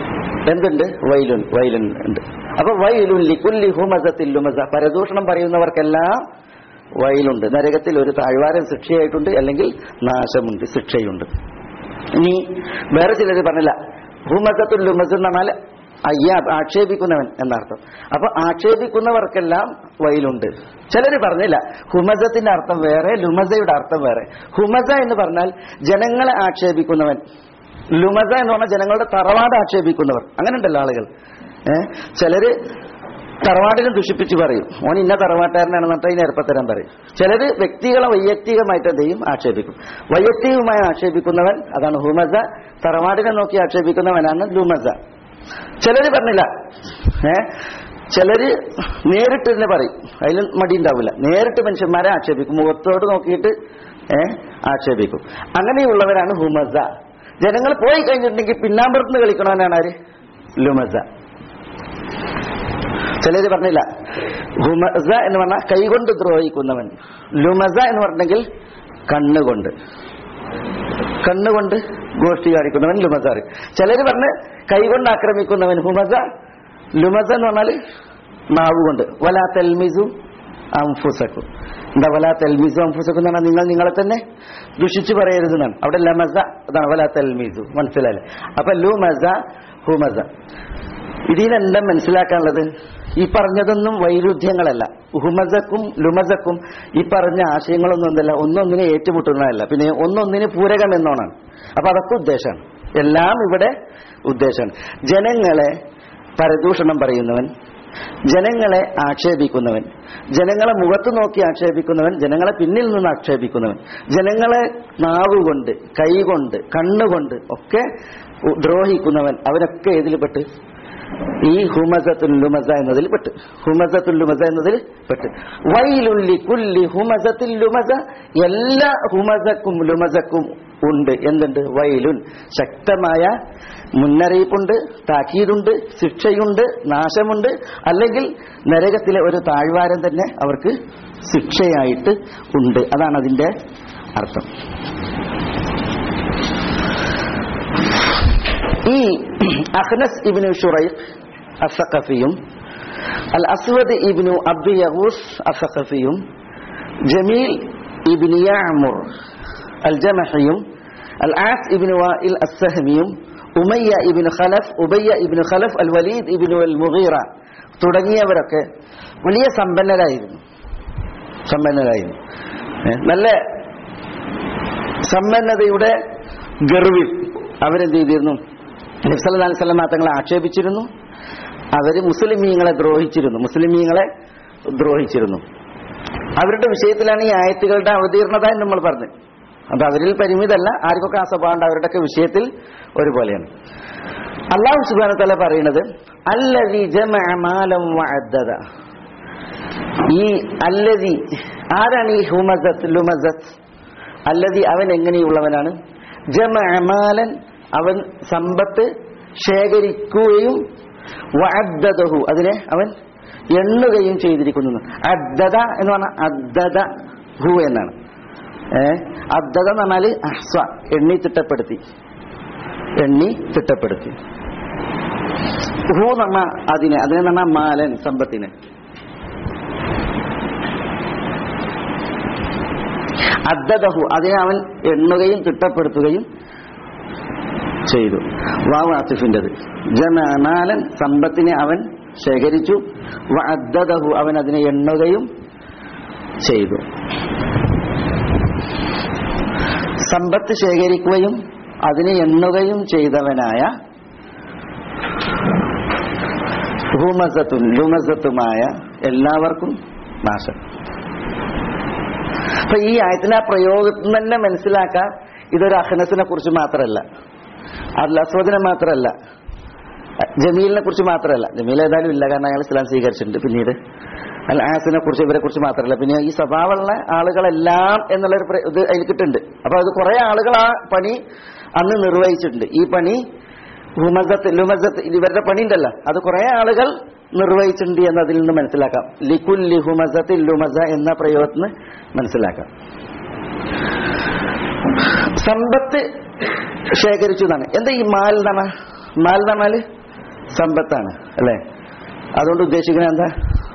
S2: എന്തുണ്ട്? വൈലുൻ, വൈലുൻ ഉണ്ട്. അപ്പൊ വൈലുൻ ലികുല്ലി ഹുമസത്തിൽ ലുമസ, പരദൂഷണം പറയുന്നവർക്കെല്ലാം വൈലുണ്ട്. നരകത്തിൽ ഒരു താഴ്വാരം ശിക്ഷയായിട്ടുണ്ട്, അല്ലെങ്കിൽ നാശമുണ്ട്, ശിക്ഷയുണ്ട്. ഇനി വേറെ ചിലർ പറഞ്ഞില്ല, ഹുമസത്തുൽ ലുമസ എന്ന് പറഞ്ഞാൽ അയ്യാ ആക്ഷേപിക്കുന്നവൻ എന്നർത്ഥം. അപ്പൊ ആക്ഷേപിക്കുന്നവർക്കെല്ലാം വൈലുണ്ട്. ചിലർ പറഞ്ഞില്ല, ഹുമസത്തിന്റെ അർത്ഥം വേറെ, ലുമസയുടെ അർത്ഥം വേറെ. ഹുമസ എന്ന് പറഞ്ഞാൽ ജനങ്ങളെ ആക്ഷേപിക്കുന്നവൻ, ലുമസ എന്ന് പറഞ്ഞാൽ ജനങ്ങളുടെ തറവാട് ആക്ഷേപിക്കുന്നവർ. അങ്ങനെ ഉണ്ടല്ലോ ആളുകൾ. ഏഹ് ചിലര് തറവാടിനെ ദുഷിപ്പിച്ച് പറയും, ഓൻ ഇന്ന തറവാട്ടുകാരനാണെന്ന് പറഞ്ഞാൽ അതിന് എളുപ്പത്തരം പറയും. ചിലര് വ്യക്തികളെ വൈയക്തികമായിട്ട് എന്ത് ചെയ്യും? ആക്ഷേപിക്കും. വൈയക്തികമായി ആക്ഷേപിക്കുന്നവൻ അതാണ് ഹുമസ. തറവാടിനെ നോക്കി ആക്ഷേപിക്കുന്നവനാണ് ലുമസ. ചിലര് പറഞ്ഞില്ല, ഏഹ് ചിലര് നേരിട്ട് തന്നെ പറയും, അതിൽ മടി ഉണ്ടാവില്ല. നേരിട്ട് മനുഷ്യന്മാരെ ആക്ഷേപിക്കും, മുഖത്തോട് നോക്കിയിട്ട് ഏഹ് ആക്ഷേപിക്കും. അങ്ങനെയുള്ളവരാണ് ഹുമസ. ജനങ്ങൾ പോയി കഴിഞ്ഞിട്ടുണ്ടെങ്കിൽ പിന്നാമ്പുറത്ത് കളിക്കണവനാണ് ആര്? ലുമസ. ചിലര് പറഞ്ഞില്ല, ഹുമസ എന്ന് പറഞ്ഞാൽ കൈകൊണ്ട് ദ്രോഹിക്കുന്നവൻ, ലുമസ എന്ന് പറഞ്ഞെങ്കിൽ കണ്ണുകൊണ്ട് കണ്ണുകൊണ്ട് ഗോഷ്ഠി കാണിക്കുന്നവൻ ലുമസ. ചിലര് പറഞ്ഞ് കൈകൊണ്ട് ആക്രമിക്കുന്നവൻ ഹുമസ. ലുമസ എന്ന് പറഞ്ഞാൽ നാവ് കൊണ്ട്. വലാ തൽമിസു അംഫുസക്കും. എന്താ വലാ തൽമിസു അംഫുസക്കും എന്ന് പറഞ്ഞാൽ നിങ്ങൾ നിങ്ങളെ തന്നെ ദുഷിച്ചു പറയരുതെന്നാണ്. അവിടെ ലമസ അതാണ്, വലാ തൽമിസു. മനസ്സിലായില്ലേ? അപ്പൊ ലുമസ ഹുമസ. ഇതിനെന്താ മനസ്സിലാക്കാനുള്ളത്? ഈ പറഞ്ഞതൊന്നും വൈരുദ്ധ്യങ്ങളല്ല. ഹുമസക്കും ലുമസക്കും ഈ പറഞ്ഞ ആശയങ്ങളൊന്നും എന്തല്ല, ഒന്നൊന്നിനെ ഏറ്റുമുട്ടുന്നതല്ല, പിന്നെ ഒന്നൊന്നിന് പൂരകം എന്നോണാണ്. അപ്പൊ അതൊക്കെ ഉദ്ദേശമാണ്. എല്ലാം ഇവിടെ ഉദ്ദേശമാണ്. ജനങ്ങളെ പരദൂഷണം പറയുന്നവൻ, ജനങ്ങളെ ആക്ഷേപിക്കുന്നവൻ, ജനങ്ങളെ മുഖത്ത് നോക്കി ആക്ഷേപിക്കുന്നവൻ, ജനങ്ങളെ പിന്നിൽ നിന്ന് ആക്ഷേപിക്കുന്നവൻ, ജനങ്ങളെ നാവുകൊണ്ട്, കൈകൊണ്ട്, കണ്ണുകൊണ്ട് ഒക്കെ ദ്രോഹിക്കുന്നവൻ, അവരൊക്കെ ഏതിൽ പെട്ട്? ഈ ഹുമസത്തുൽ ലുമസ എന്നതിൽ പെട്ട്. ഹുമസത്തുൽ ലുമസ എന്നതിൽ പെട്ട്. വൈലുൻ ലികുല്ലി ഹുമസത്തിൽ ലുമസ, എല്ലാ ഹുമസക്കും ലുമസക്കും ഉണ്ട് എന്തുണ്ട്? വൈലുൻ, ശക്തമായ മുന്നറിയിപ്പുണ്ട്, താക്കീതുണ്ട്, ശിക്ഷയുണ്ട്, നാശമുണ്ട്, അല്ലെങ്കിൽ നരകത്തിലെ ഒരു താഴ്വാരം തന്നെ അവർക്ക് ശിക്ഷയായിട്ട് ഉണ്ട്. അതാണ് അതിന്റെ അർത്ഥം. ഈ അഖ്നസ് ഇബ്നു ശുറൈഖ് അസ്സഖഫിയും അൽ അസ്വദ് ഇബ്നു അബ്ദു യഗൂസ് അസ്സഖഫിയും ജമീൽ ഇബ്നു യഅ്മുർ അൽ ജമഹിയും അൽ ആസ് ഇബ്നു വാഇൽ അസ്സഹമിയും ഉമയ്യ ഇബ്നു ഖലഫ് ഉബയ്യ ഇബ്നു ഖലഫ് അൽ വലീദ് ഇബ്നു അൽ മുഗീറ തുടങ്ങിയവരൊക്കെ വലിയ സമ്പന്നരായിരുന്നു. സമ്പന്നരായിരുന്നു നല്ല സമ്പന്നതയുടെ ഗർവിൽ അവരെന്ത് ചെയ്തിരുന്നു? നബി സല്ലല്ലാഹു അലൈഹി വസല്ലം തങ്ങളെ ആക്ഷേപിച്ചിരുന്നു. അവര് മുസ്ലിമീങ്ങളെ ദ്രോഹിച്ചിരുന്നു മുസ്ലിമീങ്ങളെ ദ്രോഹിച്ചിരുന്നു. അവരുടെ വിഷയത്തിലാണ് ഈ ആയത്തുകളുടെ അവതീർണത എന്ന് നമ്മൾ പറഞ്ഞു. അത് അവരിൽ പരിമിതമല്ല, ആർക്കൊക്കെ ആ സ്വഭാവം ഉണ്ട്, അവരുടെയൊക്കെ വിഷയത്തിൽ ഒരുപോലെയാണ്. അല്ലാഹു സുബ്ഹാനഹു വ തആല പറയുന്നത് അല്ലദീ ജമഅ മാലൻ വഅദ്ദദ. ഈ അല്ലദീ ആരാണ്? ഈ ഹുമസത്ത് ലുമസത്ത്. അല്ലദീ അവൻ എങ്ങനെയുള്ളവനാണ്? ജമഅ മാലൻ അവൻ സമ്പത്ത് ശേഖരിക്കുകയും വഅദ്ദദഹു അതിനെ അവൻ എണ്ണുകയും ചെയ്തിരിക്കുന്നു. അദ്ദദ എന്ന് പറഞ്ഞാൽ അദ്ദദ ഹു എന്നാണ്. ഏഹ് അദ്ദദ എന്ന് പറഞ്ഞാൽ അഹ്സ, എണ്ണി തിട്ടപ്പെടുത്തി, എണ്ണി തിട്ടപ്പെടുത്തി. ഹു എന്ന് പറഞ്ഞാൽ അതിനെ, അതിനെ പറഞ്ഞാൽ മാലൻ സമ്പത്തിനെ. അദ്ദദഹു അതിനെ അവൻ എണ്ണുകയും തിട്ടപ്പെടുത്തുകയും ചെയ്തു. വാവ് ആസിഫിൻ്റെത്. ജമാലൻ സമ്പത്തിനെ അവൻ ശേഖരിച്ചു, വഅദ്ദദഹു അവൻ അതിനെ എണ്ണുകയും ചെയ്തു. സമ്പത്ത് ശേഖരിക്കുകയും അതിനെ എണ്ണുകയും ചെയ്തവനായ ഹുമസത്തുൻ ലുമസത്തുമായ എല്ലാവർക്കും നാശം. അപ്പൊ ഈ ആയത്തിന് ആ പ്രയോഗത്തിൽ തന്നെ മനസ്സിലാക്കാം, ഇതൊരു അഖ്നസിനെ കുറിച്ച് മാത്രമല്ല, അൽ അസ്വദിനെ മാത്രമല്ല, ജമീലിനെ കുറിച്ച് മാത്രമല്ല. ജമീൽ ഏതായാലും ഇല്ല, കാരണം അയാൾ ഇസ്ലാം സ്വീകരിച്ചിട്ടുണ്ട്. പിന്നീട് അൽ ആസിനെ കുറിച്ച്, ഇവരെ കുറിച്ച് മാത്രമല്ല, പിന്നെ ഈ സ്വഭാവമുള്ള ആളുകളെല്ലാം എന്നുള്ളൊരു ഇത് അതിൽ കിട്ടുന്നുണ്ട്. അപ്പൊ അത് കുറെ ആളുകൾ ആ പണി അന്ന് നിർവഹിച്ചിട്ടുണ്ട്. ഈ പണി ഹുമസത്ത് ലുമസത്ത് ഇവരുടെ പണി ഉണ്ടല്ലോ, അത് കുറെ ആളുകൾ നിർവഹിച്ചിട്ടുണ്ട് എന്നതിൽ നിന്ന് മനസ്സിലാക്കാം. ലികുല്ലി ഹുമസത്തിൽ ലുമസ എന്ന പ്രയോഗത്തിന് മനസ്സിലാക്കാം. സമ്പത്ത് ശേഖരിച്ചു എന്നാണ്. എന്താ ഈ മാൽ എന്നാണ്? മാൽ എന്ന് പറഞ്ഞാല് സമ്പത്താണ് അല്ലേ? അതുകൊണ്ട് ഉദ്ദേശിക്കുന്നത് എന്താ?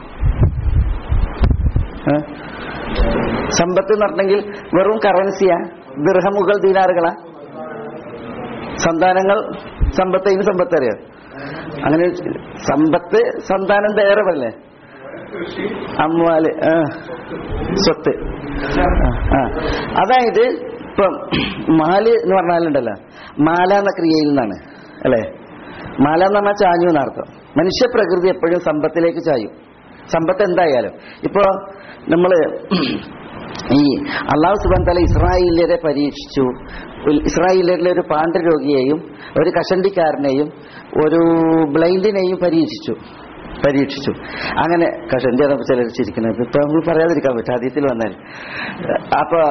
S2: സമ്പത്ത് എന്ന് പറഞ്ഞെങ്കിൽ വെറും കറൻസിയാ? ദിർഹമുകൾ ദീനാറുകളാ? സന്താനങ്ങൾ സമ്പത്തിന് സമ്പത്ത് അറിയാം. അങ്ങനെ സമ്പത്ത് സന്താനം തയ്യാറല്ലേ? അമ്മാല് സ്വത്ത്. ആ അതായത് ഇപ്പം മാല് എന്ന് പറഞ്ഞാലുണ്ടല്ലോ, മാല എന്ന ക്രിയയിൽ നിന്നാണ് അല്ലേ? മാല എന്ന് പറഞ്ഞാൽ ചാഞ്ഞു എന്നർത്ഥം. മനുഷ്യ പ്രകൃതി എപ്പോഴും സമ്പത്തിലേക്ക് ചായും. സമ്പത്ത് എന്തായാലും ഇപ്പോ നമ്മള് ഈ അള്ളാഹു സുബ്ഹാനഹു വ തആല ഇസ്രായേലിയരെ പരീക്ഷിച്ചു. ഇസ്രായേലിലെ ഒരു പാണ്ഡരോഗിയെയും ഒരു കഷണ്ടിക്കാരനെയും ഒരു ബ്ലൈൻഡിനെയും പരീക്ഷിച്ചു പരീക്ഷിച്ചു അങ്ങനെ കഷണ്ടി അതൊക്കെ ചിലർ ചിരിക്കുന്നത് ഇപ്പൊ നമ്മൾ പറയാതിരിക്കാൻ പറ്റും, ഹദീസിൽ വന്നാൽ. അപ്പൊ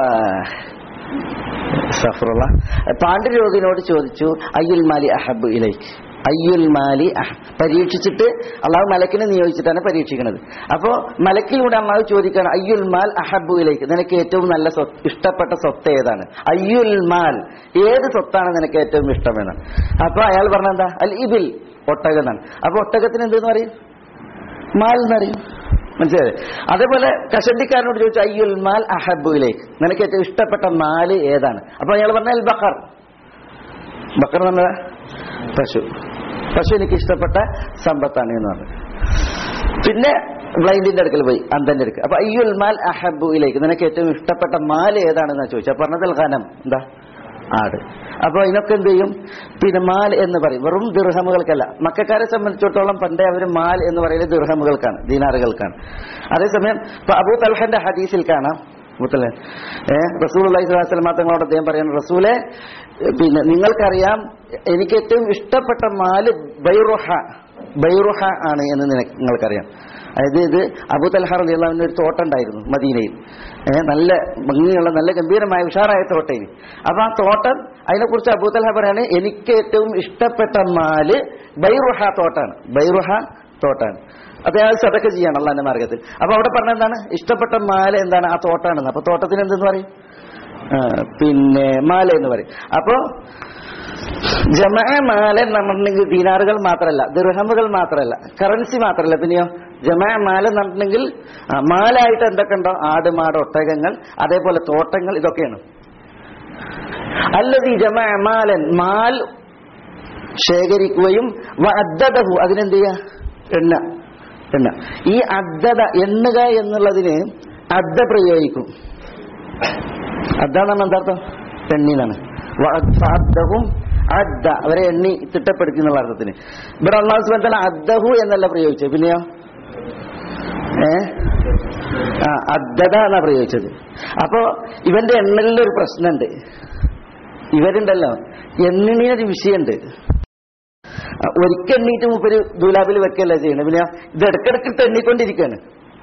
S2: സഫറുള്ള പാണ്ഡരോഗിനോട് ചോദിച്ചു, അയ്യുൽ മാലി അഹബ്ബു ഇലൈക്, അയ്യുൽ മാലി അഹ് പരീക്ഷിച്ചിട്ട് അള്ളാഹു മലക്കിനെ നിയോഗിച്ചിട്ടാണ് പരീക്ഷിക്കുന്നത്. അപ്പോ മലക്കിലൂടെ അള്ളാഹു ചോദിക്കുകയാണ്, അയ്യുൽ മാൽ അഹബ്ബു ഇലൈക്, നിനക്ക് ഏറ്റവും നല്ല സ്വത്ത്, ഇഷ്ടപ്പെട്ട സ്വത്ത് ഏതാണ്? അയ്യുൽ മാൽ, ഏത് സ്വത്താണ് നിനക്ക് ഏറ്റവും ഇഷ്ടമെന്ന്. അപ്പൊ അയാൾ പറഞ്ഞെന്താ? അൽ ഇബിൽ, ഒട്ടകം എന്നാണ്. അപ്പൊ ഒട്ടകത്തിന് എന്തെന്ന് പറയും? മാൽ എന്ന് പറയും. മനസ്സിലായി? അതേപോലെ കഷണ്ടിക്കാരനോട് ചോദിച്ചു, അയ്യുൽ മാൽ അഹബ്ബു ഇലൈക്, നിനക്ക് ഏറ്റവും ഇഷ്ടപ്പെട്ട മാല് ഏതാണ്? അപ്പൊ അയാൾ പറഞ്ഞ അൽ ബഖർ. ബഖർ എന്ന് പറഞ്ഞാൽ പശു. പശു എനിക്ക് ഇഷ്ടപ്പെട്ട സമ്പത്താണ് എന്ന് പറഞ്ഞു. പിന്നെ ബ്ലൈൻഡിന്റെ അടുക്കൽ പോയി, അന്ധന്റെ അടുക്കൽ. അപ്പൊ അയ്യുൽ മാൽ അഹബ്ബു ഇലൈക്, നിനക്ക് ഏറ്റവും ഇഷ്ടപ്പെട്ട മാൽ ഏതാണെന്ന് ചോദിച്ചു. അപ്പൊ പറഞ്ഞത് ഖനം, എന്താ? ആട്. അപ്പൊ ഇതിനൊക്കെ എന്ത് ചെയ്യും? പിന്നെ മാൽ എന്ന് പറയും, വെറും ദിർഹമുകൾക്കല്ല. മക്കക്കാരെ സംബന്ധിച്ചിടത്തോളം പണ്ടേ അവർ മാൽ എന്ന് പറയുന്നത് ദിർഹമുകൾക്കാണ്, ദീനാറുകൾക്കാണ്. അതേസമയം ഇപ്പൊ അബൂ തൽഹന്റെ ഹദീസിൽ കാണാം, ഏഹ് റസൂലുള്ളാഹി സ്വല്ലല്ലാഹു അലൈഹി വസല്ലം തങ്ങളോട് അദ്ദേഹം പറയുന്നു, റസൂലെ, പിന്നെ നിങ്ങൾക്കറിയാം എനിക്ക് ഏറ്റവും ഇഷ്ടപ്പെട്ട മാല് ബൈറുഹ ബൈറുഹ ആണ് എന്ന് നിങ്ങൾക്കറിയാം. അതായത് ഇത് അബൂ തൽഹ റളിയല്ലാഹു അൻഹു ഒരു തോട്ടം ഉണ്ടായിരുന്നു മദീനയിൽ. ഏഹ് നല്ല ഭംഗിയുള്ള നല്ല ഗംഭീരമായ ഉഷാറായ തോട്ടയിൽ. അപ്പൊ ആ തോട്ടം, അതിനെക്കുറിച്ച് അബൂ തൽഹ പറയാണ്, എനിക്ക് ഏറ്റവും ഇഷ്ടപ്പെട്ട മാല് ബൈറുഹ തോട്ടാണ്, ബൈറുഹ തോട്ടാണ്. അദ്ദേഹം സദഖ ചെയ്യാണ് അള്ളാന്റെ മാർഗത്തിൽ. അപ്പൊ അവിടെ പറഞ്ഞ എന്താണ്? ഇഷ്ടപ്പെട്ട മാല എന്താണ്? ആ തോട്ടാണെന്ന്. അപ്പൊ തോട്ടത്തിന് എന്തെന്ന് പറയും? പിന്നെ മാല എന്ന് പറയും. അപ്പോ ജമാ മാല നടന്നിട്ടുണ്ടെങ്കിൽ ദീനാറുകൾ മാത്രമല്ല, ദിർഹമുകൾ മാത്രമല്ല, കറൻസി മാത്രമല്ല, പിന്നെയോ ജമാ മാല നടന്നിട്ടുണ്ടെങ്കിൽ മാലായിട്ട് എന്തൊക്കെ ഉണ്ടോ? ആട്, മാട്, ഒട്ടകങ്ങൾ, അതേപോലെ തോട്ടങ്ങൾ, ഇതൊക്കെയാണ്. അല്ലദീ ജമാ മാലൻ, മാൽ ശേഖരിക്കുകയും വഅദ്ദദഹു, അതിനെന്ത് ചെയ്യുക? എണ്ണ എണ്ണ ഈ അദ്ദദ, എണ്ണുക എന്നുള്ളതിന് അദ്ദ പ്രയോഗിക്കും. അദ്ദ എന്നാണ് എന്താർത്ഥം? എണ്ണിന്നാണ്. വഅദ്ദഹും അദ്ദ, അവരെ എണ്ണി തിട്ടപ്പെടുത്തി എന്നുള്ള അർത്ഥത്തിന്. ഇവിടെ അല്ലാഹു സുബ്ഹാനഹു വ തആല അദ്ദഹു എന്നല്ല പ്രയോഗിച്ചത്, പിന്നെയോ ഏഹ് ആ അദ്ദദ എന്നാ പ്രയോഗിച്ചത്. അപ്പോ ഇവന്റെ എണ്ണലിലൊരു പ്രശ്നമുണ്ട്. ഇവരുണ്ടല്ലോ, എണ്ണിനൊരു വിഷയമുണ്ട്. ഒരിക്കൽ എണ്ണീറ്റ് മൂപ്പര് ദുലാബിൽ വെക്കല്ല ചെയ്യണത്, പിന്നെ ഇത് ഇടക്കിടക്കിട്ട് എണ്ണിക്കൊണ്ടിരിക്കുകയാണ്.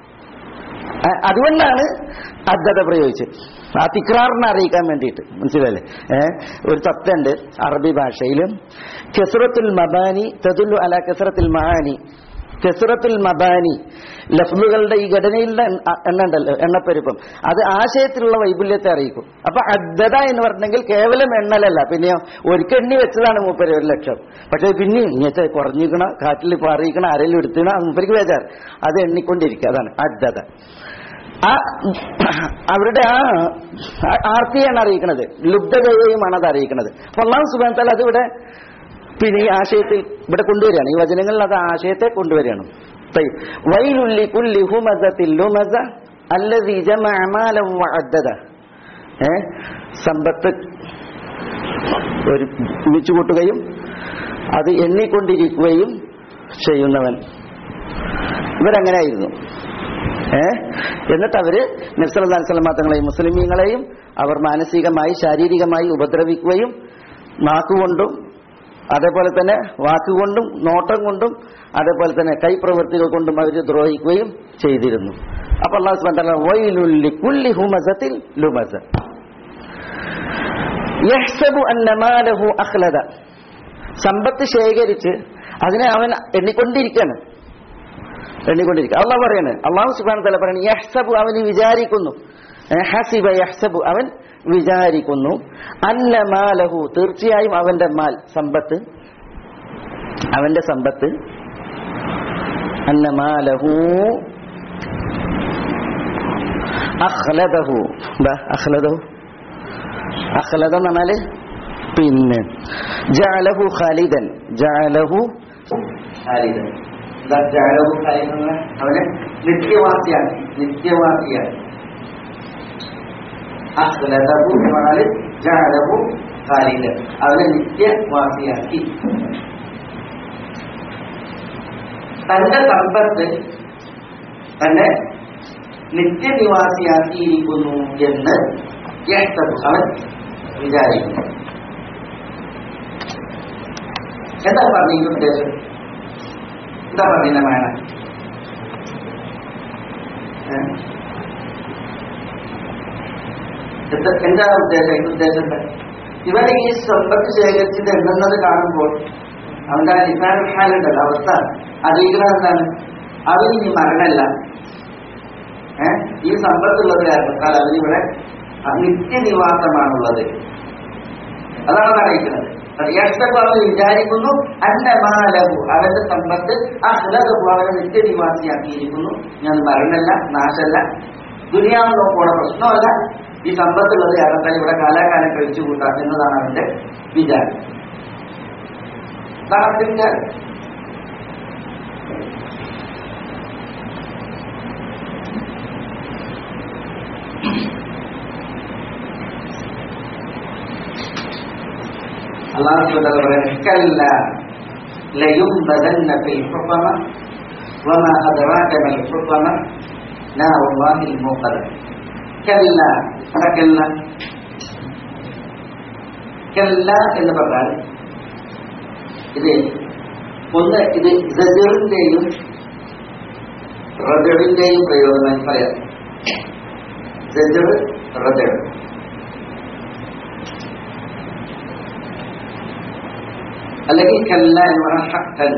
S2: അതുകൊണ്ടാണ് അദ്ദത പ്രയോഗിച്ചത്, ആ തിക്രാറിനെ അറിയിക്കാൻ വേണ്ടിയിട്ട്. മനസ്സിലല്ലേ? ഏഹ് ഒരു തത്തുണ്ട് അറബി ഭാഷയിലും, കെസ്റത്തുൽ മബാനി തദുല്ലു അലാ കെസ്റത്തുൽ മആനി. കെസ്റത്തുൽ മബാനി, ലഫ്ലുകളുടെ ഈ ഘടനയിലുള്ള എണ്ണ ഉണ്ടല്ലോ, എണ്ണപ്പെരുപ്പം, അത് ആശയത്തിലുള്ള വൈപുല്യത്തെ അറിയിക്കും. അപ്പൊ അദ്ദത എന്ന് പറഞ്ഞെങ്കിൽ കേവലം എണ്ണലല്ല, പിന്നെയോ ഒരിക്കൽ എണ്ണി വെച്ചതാണ് മൂപ്പര് ഒരു ലക്ഷം, പക്ഷെ പിന്നെ ഇങ്ങനത്തെ കുറഞ്ഞിക്കണ, കാറ്റിൽ പാറിയിക്കണ, അരയിൽ എടുത്തണ, അത് മൂപ്പർക്ക് ബേജാർ, അത് എണ്ണിക്കൊണ്ടിരിക്കുക. അതാണ് അദ്ദത. ആ അവരുടെ ആ ആർത്തിയാണ് അറിയിക്കുന്നത്, ലുബ്ധതയെയുമാണ് അത് അറിയിക്കുന്നത്. അപ്പൊ അല്ലാഹു സുബ്ഹാനഹു വ തആല അത് ഇവിടെ പിന്നെ ഈ ആശയത്തിൽ ഇവിടെ കൊണ്ടുവരികയാണ്, ഈ വചനങ്ങളിൽ അത് ആശയത്തെ കൊണ്ടുവരികയാണ്. വൈലുൽ ലികുല്ലി ഹുമസത്തിൽ ലുമസ അല്ലദീ ജമഅ മാലൻ വഅദ്ദദ. ഏഹ് സമ്പത്ത് ഒരുമിച്ച് കൂട്ടുകയും അത് എണ്ണിക്കൊണ്ടിരിക്കുകയും ചെയ്യുന്നവൻ. ഇവരങ്ങനെയായിരുന്നു. ഏഹ് എന്നിട്ട് അവര് നബി സല്ലല്ലാഹു അലൈഹി വസല്ലം തങ്ങളെയും മുസ്ലിമീങ്ങളെയും അവർ മാനസികമായി ശാരീരികമായി ഉപദ്രവിക്കുകയും നാക്കുകൊണ്ടും അതേപോലെ തന്നെ വാക്കുകൊണ്ടും നോട്ടം കൊണ്ടും അതേപോലെ തന്നെ കൈപ്രവൃത്തികൾ കൊണ്ടും അവർ ദ്രോഹിക്കുകയും ചെയ്തിരുന്നു. അപ്പൊ അല്ലാഹു സുബ്ഹാനഹു വ തആല വൈലുൽ ലികുല്ലി ഹുമസത്തിൽ ലുമസ യഹ്സബു അന്ന മാലഹു അഖ്ലദ. സമ്പത്ത് ശേഖരിച്ച് അതിനെ അവൻ എണ്ണിക്കൊണ്ടിരിക്കുകയാണ്, എണ്ണിക്കൊണ്ടിരിക്കുക. അള്ളാഹ് പറയാണ്, അല്ലാഹു സുബ്ഹാനഹു വ തആല പറയാണ്, യഹ്സബു, അവന് വിചാരിക്കുന്നു, ഹസിബ യഹ്സബു, അവൻ വിചാരിക്കുന്നു, അന്ന മാലഹു, തീർച്ചയായും അവന്റെ മാൽ, സമ്പത്ത്, അവന്റെ സമ്പത്ത് അന്നമാലഹു അഖ്ലദഹു അഖ്ലദഹു അഖ്ലദ എന്ന് പറഞ്ഞാല് പിന്നെ ജഅലഹു ഖാലിദൻ ജഅലഹു ഖാലിദൻ ജഅലഹു ഖാലിദൻ അവനെ നിത്യവാസിയാണ് നിത്യവാസിയാണ് അഖ്ലദഹു എന്ന് പറഞ്ഞാല് ജഅലഹു ഖാലിദൻ അവനെ നിത്യവാസിയാക്കി. തന്റെ സമ്പത്ത് തന്നെ നിത്യനിവാസിയാക്കിയിരിക്കുന്നു എന്ന് അവൻ വിചാരിക്കുന്നു. എന്താ പറഞ്ഞിരിക്കുന്ന ഉദ്ദേശം? എന്താ പറഞ്ഞ വേണം? എന്താ ഉദ്ദേശം? ഉദ്ദേശം ഇവൻ ഈ സമ്പത്ത് ശേഖരിച്ചത് എണ്ണുന്നത് കാണുമ്പോൾ അവന്റെ ആ ലിസാനുണ്ടല്ലോ അവസ്ഥ അറിയിക്കുന്നത് എന്താണ്? അവൻ ഇനി മരണമല്ല, ഏഹ് ഈ സമ്പത്തുള്ളത് കാരണത്താൽ അവനിവിടെ നിത്യനിവാസമാണുള്ളത്. അതാണ് അറിയിക്കുന്നത്. അവൻ വിചാരിക്കുന്നു അന്നമാലഹു അവന്റെ സമ്പത്ത് അഖ്ലദഹു അവനെ നിത്യനിവാസിയാക്കിയിരിക്കുന്നു. ഞാൻ മരണമല്ല, നാശമല്ല, ദുനിയാവ് നോക്കോടെ പ്രശ്നമല്ല, ഈ സമ്പത്തുള്ളത് കാരണത്താൽ ഇവിടെ കാലാകാലം കഴിച്ചു കൂട്ടാം എന്നതാണ് അവന്റെ വിചാരം. അതാണ് അവന്റെ വിചാരം. അല്ലാഹു സുബ്ഹാനഹു വ തആല കല്ല ലയുംബദന്ന ഫിൽ ഹുതമ വമാ അദ്റാക മൽ ഹുതമ നാറുല്ലാഹിൽ മുഖദ. കല്ല കല്ല കല്ല എന്ന് പറഞ്ഞാൽ ഇത് ഒന്ന് ഇത് സജറിന്റെയും റജറിന്റെയും പ്രയോഗമായി പറയാം. സജർ റജർ അല്ലെങ്കിൽ കല്ല എന്ന് പറഞ്ഞാൽ ഹഖൻ.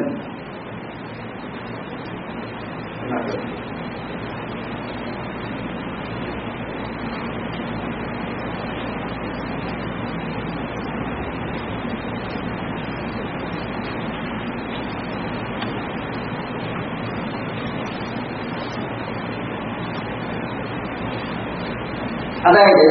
S2: അതായത്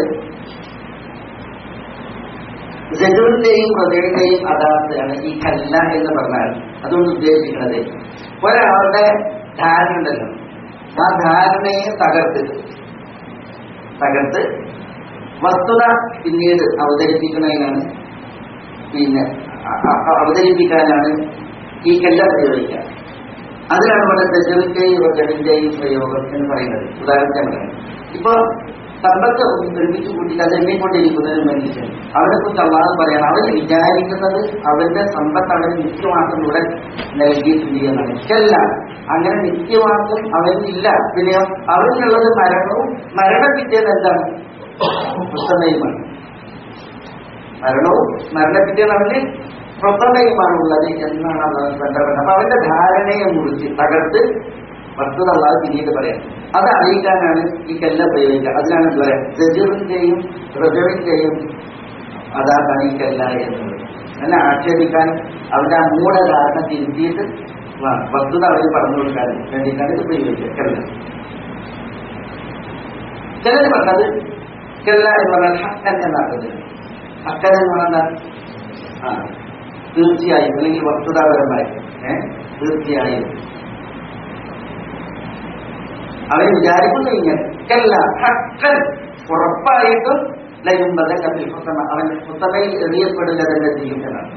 S2: ജനുവിന്റെയും ഹൃദയന്റെയും അതാർത്ഥയാണ് ഈ കല്ല എന്ന് പറഞ്ഞാൽ. അതുകൊണ്ട് ഉദ്ദേശിക്കുന്നത് ഒരാളുടെ ധാരണ ഉണ്ടല്ലോ, ആ ധാരണയെ തകർത്ത് തകർത്ത് വസ്തുത പിന്നീട് അവതരിപ്പിക്കുന്നതിനാണ് പിന്നെ അവതരിപ്പിക്കാനാണ് ഈ കല്ല പ്രയോഗിക്കുക. അതിനാണ് ഇവിടെ ദജറിന്റെയും റജറിന്റെയും പ്രയോഗം എന്ന് പറയുന്നത്. ഉദാഹരണത്തിന് ഇപ്പൊ സമ്പത്ത് ഒരുമിച്ച് കൂട്ടിയിട്ട് അത് എണ്ണിക്കൊണ്ടിരിക്കുന്നതിന് മനുഷ്യൻ അവനെ കുറിച്ച് അള്ളാഹു പറയണം, അവൻ വിചാരിക്കുന്നത് അവന്റെ സമ്പത്ത് അവന് നിത്യമാസം ഇവിടെ നൽകിയിട്ടുണ്ട് എന്നാണ്. ഇല്ല, അങ്ങനെ നിത്യമാസം അവനില്ല. പിന്നെ അവനുള്ളത് മരണവും മരണം പിറ്റേന്ന് എന്താണ്? പുസ്തകയുമാണ്. മരണവും മരണപ്പിറ്റേന്ന് അവന് പ്രസന്നയുമാണുള്ളത് എന്നാണ് അത് ബന്ധപ്പെട്ടത്. അപ്പൊ അവന്റെ ധാരണയെ മുറിച്ച് തകർത്ത് വസ്തുത അള്ളാഹു പിന്നീട് പറയാം. അത് അറിയിക്കാനാണ് ഈ കല്ല പ്രയോഗിക്കുക. അതിനാണ് എന്താ പറയാ, രജറിന്റെയും റജറിന്റെയും അതാണ് ഈ കല്ല എന്നത്. എന്നെ ആക്ഷേപിക്കാൻ അവന്റെ ആ മൂഢധാരണ തിരുത്തിയിട്ട് വസ്തുത അവര് പറഞ്ഞു കൊടുക്കാൻ വേണ്ടിയിട്ടാണ് ഇത് പ്രയോഗിക്കുക കല്ല. ചിലര് പറഞ്ഞത് കല്ല എന്ന് പറഞ്ഞാൽ ഹക്കൻ എന്നാക്കുന്നത്. ഹക്കൻ എന്ന് പറഞ്ഞാൽ ആ തീർച്ചയായും അല്ലെങ്കിൽ വസ്തുതാപരമായി ഏഹ് തീർച്ചയായും അവൻ വിചാരിക്കുന്നു ഇങ്ങനെ കല്ല ഹക്കൻ ഉറപ്പായിട്ടും ലയുംബദന്നഫിൽ ഹുതമ അവൻ ഹുതമയിൽ എറിയപ്പെടുക തന്നെ ചെയ്യും എന്നാണ്.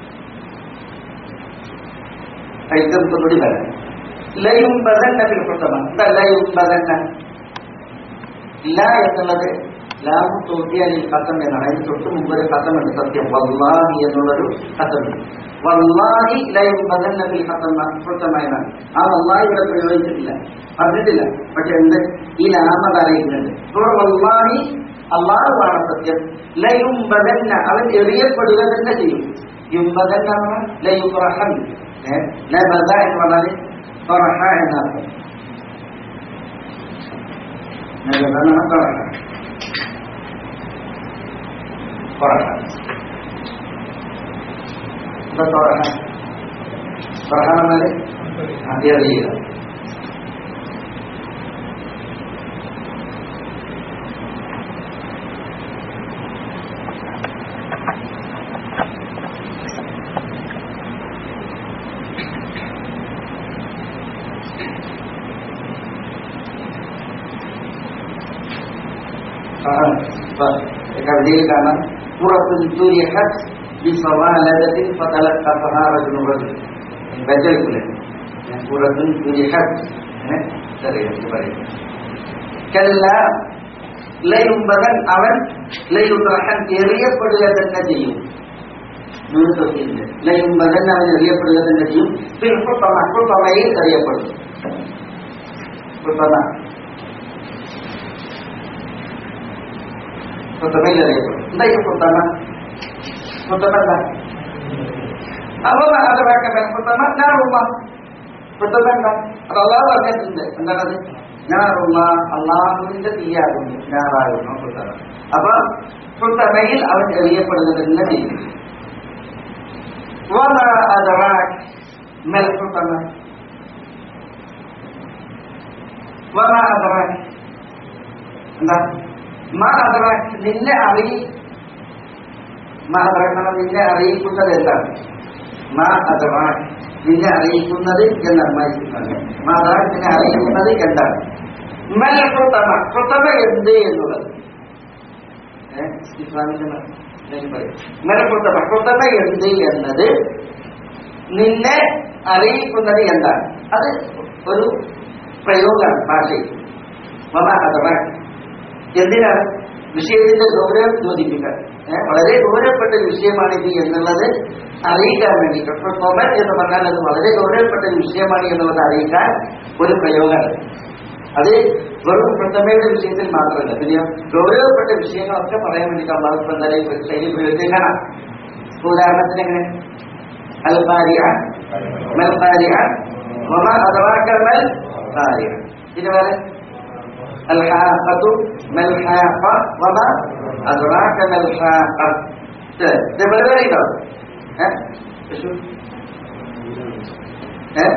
S2: കൂടി വരാം. ലയുംബദന്നഫിൽ ഹുതമ എന്താ ലയുംബദന്ന? ല എന്നുള്ളത് ലാമു തോക്കിയാൽ കഥം എന്നാണ്. അതിന് തൊട്ട് മുമ്പ് ഒരു കഥമുണ്ട്, സത്യം വല്ലാഹി എന്നുള്ളൊരു കഥമുണ്ട്. വല്ലാഹി ലയുംബദന്നഫിൽ ഹുതമ എന്നാണ്. ആ വല്ലാഹി ഇവിടെ പ്രയോഗിച്ചിട്ടില്ല, പറഞ്ഞിട്ടില്ല. പക്ഷെ എന്ത് ഈ ലാമത് അറിയുന്നുണ്ട്. ഇവിടെ വല്ലാഹി അള്ളാഹുവാണ് സത്യം. ലയുംബദന്ന അവൻ എറിയപ്പെടുക തന്നെ ചെയ്യും. യുംബദന്ന ലയുറഹൻ ലബദ എന്ന് പറഞ്ഞാൽ തൊറഹ എന്നർത്ഥം.
S3: പ്രഹണമെന്ന് എറിയുക. കവിതയിൽ കാണാം അവൻ ലയുദ്റഹൻ എറിയപ്പെടുക തന്നെ ചെയ്യും. ലയുംബദൻ അവൻ എറിയപ്പെടുക തന്നെ ചെയ്യും. ഹുത്തമയിൽ എറിയപ്പെടും. ഹുത്തമ ഹുത്തമയിൽ എറിയപ്പെടും. എന്താ ഈ ഹുത്തമ? ഹുത്തമ എന്താ? അപ്പൊ അത് വേക്കട്ടെ. ഹുത്തമ ഞാറുമ്മ. ഹുത്തമ എന്താ? അത് അള്ളാഹു പറഞ്ഞിട്ടുണ്ട്. എന്താണത്? ഞാറുമ്മ, അള്ളാഹുവിന്റെ തീയാകുന്നു, ഞാറാകുന്നു ഹുത്തമ. അപ്പൊ ഹുത്തമയിൽ അവൻ എറിയപ്പെടുക തന്നെ ചെയ്യും. وما أدراك ما الحطمة وما أدراك എന്താ മാ അദറാക് നിന്നെ അറിയി മാ അദറാക് നിന്നെ അറിയിക്കുന്നത് എന്താണ്? മാ അദറാക് നിന്നെ അറിയിക്കുന്നത് എന്നാണ്. മാ അദറാക് നിന്നെ അറിയിക്കുന്നത് എന്താണ്? മൽ ഹുതമ, ഹുതമ എന്ത് എന്നുള്ളത് ഇസ്ലാമിന്റെ മലപ്പുറത്തമ ഹുതമ എന്ത് എന്നത് നിന്നെ അറിയിക്കുന്നത് എന്താണ്? അത് ഒരു പ്രയോഗമാണ് ഭാഷയിൽ. മമ അദറാക് എന്തിനാണ്? വിഷയത്തിന്റെ ഗൗരവം ചോദിപ്പിക്കാൻ. വളരെ ഗൗരവപ്പെട്ട ഒരു വിഷയമാണ് ഇത് എന്നുള്ളത് അറിയിക്കാൻ വേണ്ടിയിട്ട്. ഹുതമ എന്ന് പറഞ്ഞാൽ അത് വളരെ ഗൗരവപ്പെട്ട ഒരു വിഷയമാണ് എന്നുള്ളത് അറിയിക്കാൻ ഒരു പ്രയോഗമാണ്. അത് വെറും ഹുതമയുടെ വിഷയത്തിൽ മാത്രമല്ല, പിന്നെ ഗൗരവപ്പെട്ട വിഷയങ്ങളൊക്കെ പറയാൻ വേണ്ടിയിട്ട് അള്ളാഹു എന്തായാലും ശൈലി പ്രയോഗിക്കാനാണ്. ഉദാഹരണത്തിന് എങ്ങനെ അൽ ഖാരിഅ മൽ ഖാരിഅ വമാ അദ്റാക മൽ ഖാരിഅ. പിന്നെ വേറെ അൽ ഹാഖതു മൽ ഹാഖ വമാ അദ്റാക മൽ ഹാഖ. ഇത് വളരെ ഇതാണ്. ഏഹ് ഏഹ്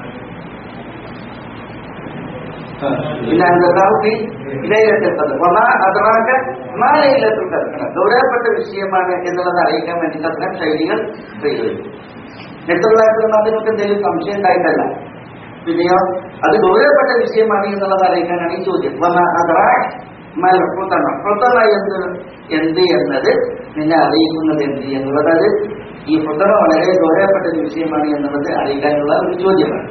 S3: ഗൗരവപ്പെട്ട വിഷയമാണ് എന്നുള്ളത് അറിയിക്കാൻ വേണ്ടിയിട്ട് അത്തരം ശൈലികൾ പ്രയോഗിക്കും. നെറ്റുള്ളതായിട്ടുള്ള അതിനൊക്കെ എന്തെങ്കിലും സംശയം ഉണ്ടായിട്ടല്ല, പിന്നെയോ അത് ഗൗരവപ്പെട്ട വിഷയമാണ് എന്നുള്ളത് അറിയിക്കാനാണ് ഈ ചോദ്യം. എന്ത് എന്നത് നിന്നെ അറിയിക്കുന്നത് എന്ത് എന്നുള്ളത്, അത് ഈ ഹുതമ വളരെ ഗൗരവപ്പെട്ട ഒരു വിഷയമാണ് എന്നുള്ളത് അറിയിക്കാനുള്ള ഒരു ചോദ്യമാണ്.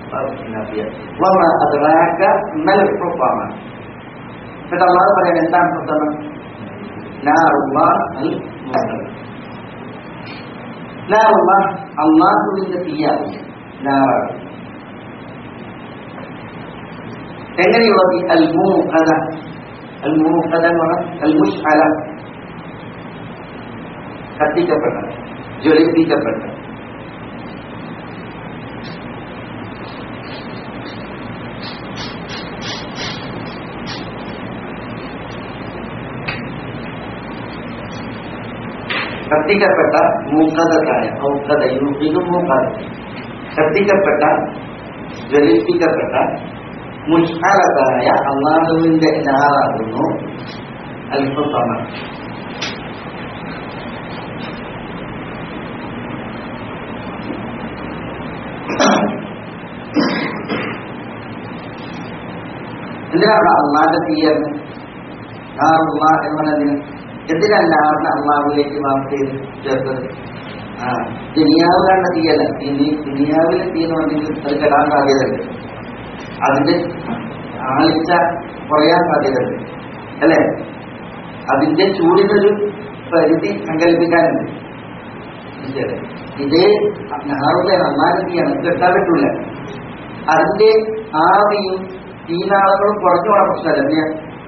S3: എന്നിട്ട് അള്ളാഹു പറയാൻ എന്താണ് ഹുതമ? അള്ളാഹുവിന്റെ തീയാണ്, നാറാണ്. എങ്ങനെയുള്ളത്? അൽ മൂഖദ. അൽ മൂഖദ എന്ന് പറഞ്ഞാൽ അൽ മുശ്അല, കത്തിക്കപ്പെട്ട, ജ്വലിപ്പിക്കപ്പെട്ട. കത്തിക്കപ്പെട്ട മൂക്കതായ ഔക്കതയും ഇതും മൂക്കത, കത്തിക്കപ്പെട്ട ജ്വലിപ്പിക്കപ്പെട്ട മുഷ്അലതായ അല്ലാഹുവിന്റെ നാറാകുന്നു അൽ ഹുതമ. എന്തിനാണ് അള്ളാഹുടെ തീയെന്ന് നാറുള്ള എന്ന് പറഞ്ഞതിന്? എന്തിനല്ല ആറിന് അള്ളാഹുലേക്ക് വാർത്തയിൽ ചേർത്തത്? ആ ദുനിയാവിലാണ് തീയല്ല. ഇനി ദുനിയാവിലെ തീ എന്ന് പറഞ്ഞെങ്കിൽ അത് കെടാൻ സാധ്യതയുണ്ട്, അതിന്റെ ആളിച്ച കുറയാൻ സാധ്യതയുണ്ട് അല്ലേ? അതിന്റെ ചൂടിനൊരു പരിധി സങ്കല്പിക്കാനുണ്ട്. ഇതേ നാറുള്ള അള്ളാഹുടെ തീയാണ്, കെട്ടാൻ പറ്റൂല. അതിന്റെ ആവിയും തീനാളങ്ങളും കുറഞ്ഞു പോകാൻ പ്രശ്നമല്ല.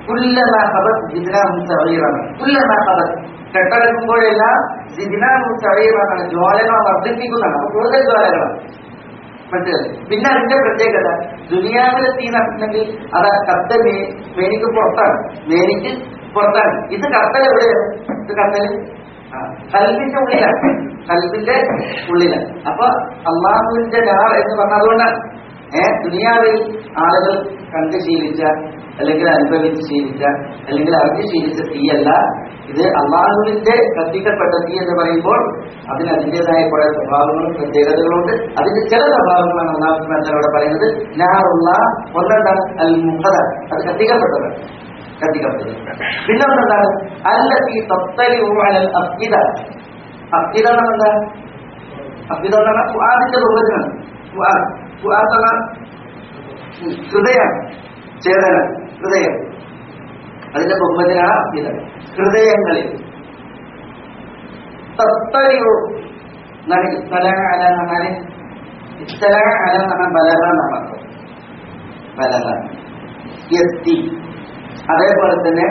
S3: കെട്ടടക്കുമ്പോഴെല്ലാം ജ്വാലകളെ വർദ്ധിപ്പിക്കുന്നതാണ്, കൂടുതൽ ജ്വാലകളാണ്. മനസ്സിലായി? പിന്നെ അതിന്റെ പ്രത്യേകത ദുനിയാവിലെ തീ നടത്തുന്നെങ്കിൽ അത് കത്ത മേനിക്ക് പുറത്താണ്, മേനിക്ക് പുറത്താണ്. ഇത് കത്തൽ എവിടെയാണ്? ഇത് കത്തല് കൽബിന്റെ ഉള്ളിലാണ്, കൽബിന്റെ ഉള്ളിലാണ്. അപ്പൊ അള്ളാഹുവിന്റെ നാർ എന്ന് പറഞ്ഞതുകൊണ്ടാണ് ഏഹ് ദുനിയാവിൽ ആളുകൾ കണ്ട് ശീലിച്ച അല്ലെങ്കിൽ അനുഭവിച്ച് ശീലിച്ച അല്ലെങ്കിൽ അറിഞ്ഞ് ശീലിച്ച തീയല്ല ഇത്. അള്ളാഹുവിന്റെ കത്തിക്കപ്പെട്ട തീ എന്ന് പറയുമ്പോൾ അതിന് അതിൻ്റെതായ കുറെ സ്വഭാവങ്ങളും പ്രത്യേകതകളുണ്ട്. അതിന്റെ ചില സ്വഭാവങ്ങളാണ് അള്ളാഹുവിടെ പറയുന്നത്. നാറുള്ള ഒന്നെന്താണ് അൽ മുഖദ, അത് കത്തിക്കപ്പെട്ടതാണ്, കത്തിക്കപ്പെട്ടത്. പിന്നെന്താണ് അല്ലത്തി തത്തലി അലൽ അഫ്ഇദ. അഫ്ഇദ എന്താ? അഫ്ഇദ എന്ന് പറഞ്ഞാൽ ഫുആദിന്റെ ബഹുവചനാണ്. ഫുആദ് ഫുആദ് എന്ന ഹൃദയം, ചേതന, ഹൃദയം, അതിന്റെ ബഹുവചനാണ് അഫ്ഇദ. ഹൃദയങ്ങളിൽ തത്തലിഉ എന്നാണ് ഇസ്തലഅ അല എന്ന് പറഞ്ഞാല്, ഇസ്തലഅ അല എന്ന് പറഞ്ഞാൽ ബലഗ എന്നാണ്, ബലഗ എത്തി. അതേപോലെ തന്നെ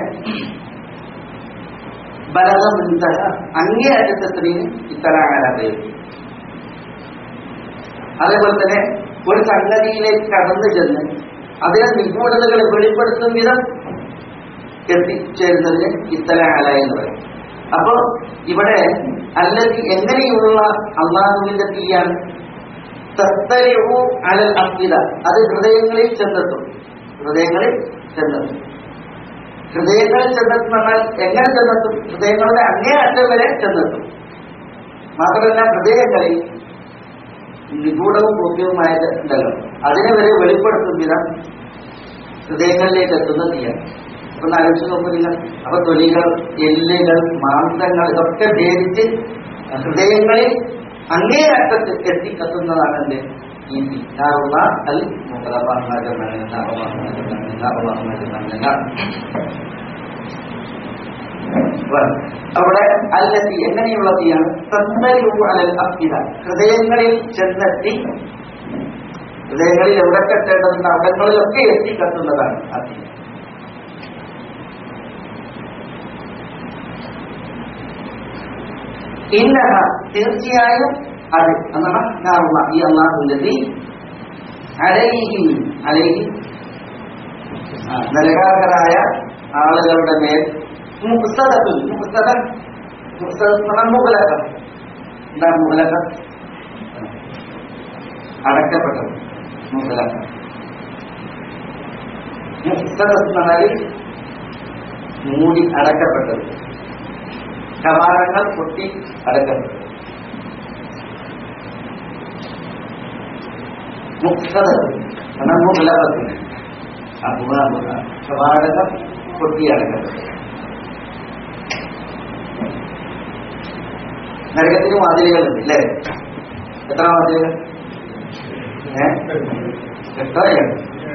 S3: ബലഗ മുൻതഹ, അങ്ങേയറ്റത്തെത്രയും ഇസ്തലഅ അല പ്രയോഗിക്കും. അതേപോലെ തന്നെ ഒരു സംഗതിയിലേക്ക് കടന്നു ചെന്ന് അതിനെ നിഗൂഢതകളെ വെളിപ്പെടുത്തും വിധം എത്തിച്ചേരുന്നതിന് ഇത്തല അല എന്ന് പറയും. അപ്പോ ഇവിടെ അല്ലെങ്കിൽ എങ്ങനെയുള്ള അള്ളാഹുവിന്റെ തീയാണ്? തത്തലിഉ അലൽ അഫ്ഇദ, അത് ഹൃദയങ്ങളിൽ ചെന്നെത്തും, ഹൃദയങ്ങളിൽ ചെന്നെത്തും. ഹൃദയങ്ങളിൽ ചെന്നെത്തും എന്നാൽ എങ്ങനെ ചെന്നെത്തും? ഹൃദയങ്ങളുടെ അങ്ങേ അറ്റം വരെ ചെന്നെത്തും. മാത്രമല്ല ഹൃദയങ്ങളിൽ നിഗൂഢവും ഗോപ്യവുമായത് ഉണ്ടല്ലോ, അതിനെ വരെ വെളിപ്പെടുത്തും വിധം ഹൃദയങ്ങളിലേക്ക് എത്തുന്ന തീയാണ്. ഒന്ന് ആലോചിച്ച് നോക്കൂ നിങ്ങൾ. അപ്പൊ തൊലികൾ, എല്ലുകൾ, മാംസങ്ങൾ ഇതൊക്കെ ഭേദിച്ച് ഹൃദയങ്ങളിൽ അങ്ങേ അറ്റത്ത് എത്തിക്കെത്തുന്നതാണ് എന്റെ ഈ തീ. അൽ അവിടെ അല്ലത്തി എങ്ങനെയുള്ള തീയാണ്? തത്തലിഉ അലൽ അഫ്ഇദ, ഹൃദയങ്ങളിൽ ചെന്നെത്തി, ഹൃദയങ്ങളിൽ എവിടൊക്കെ എത്തേണ്ടതുണ്ട് അവിടങ്ങളിലൊക്കെ എത്തിക്കെത്തുന്നതാണ് ആ തീ. ഇന്നഹ തീർച്ചയായും അത് എന്നാണ് ഈ അല്ലാഹുവിന്റെ തീ അലൈഹി, അലൈഹി നരകാർഹരായ ആളുകളുടെ മേൽ മുഖ്സദത്തുൽ, മുഖ്സദ മുഗലകം, എന്താ മുഗലകം? അടക്കപ്പെട്ടത് മുഗലകം. മുഖ്സദത്ത് എന്നാൽ മൂടി അടക്കപ്പെട്ടത്, കവാടങ്ങൾ പൊട്ടി അടക്കപ്പെട്ടത്. മുഖ്സദത്ത് എന്നാൽ മുഗലകത്തിന് കവാടങ്ങൾ പൊട്ടി അടക്കപ്പെട്ടത്. നരകത്തിന് വാതിലുകളുണ്ട് അല്ലേ? എത്ര വാതിലുകൾ? എത്രയാണ്?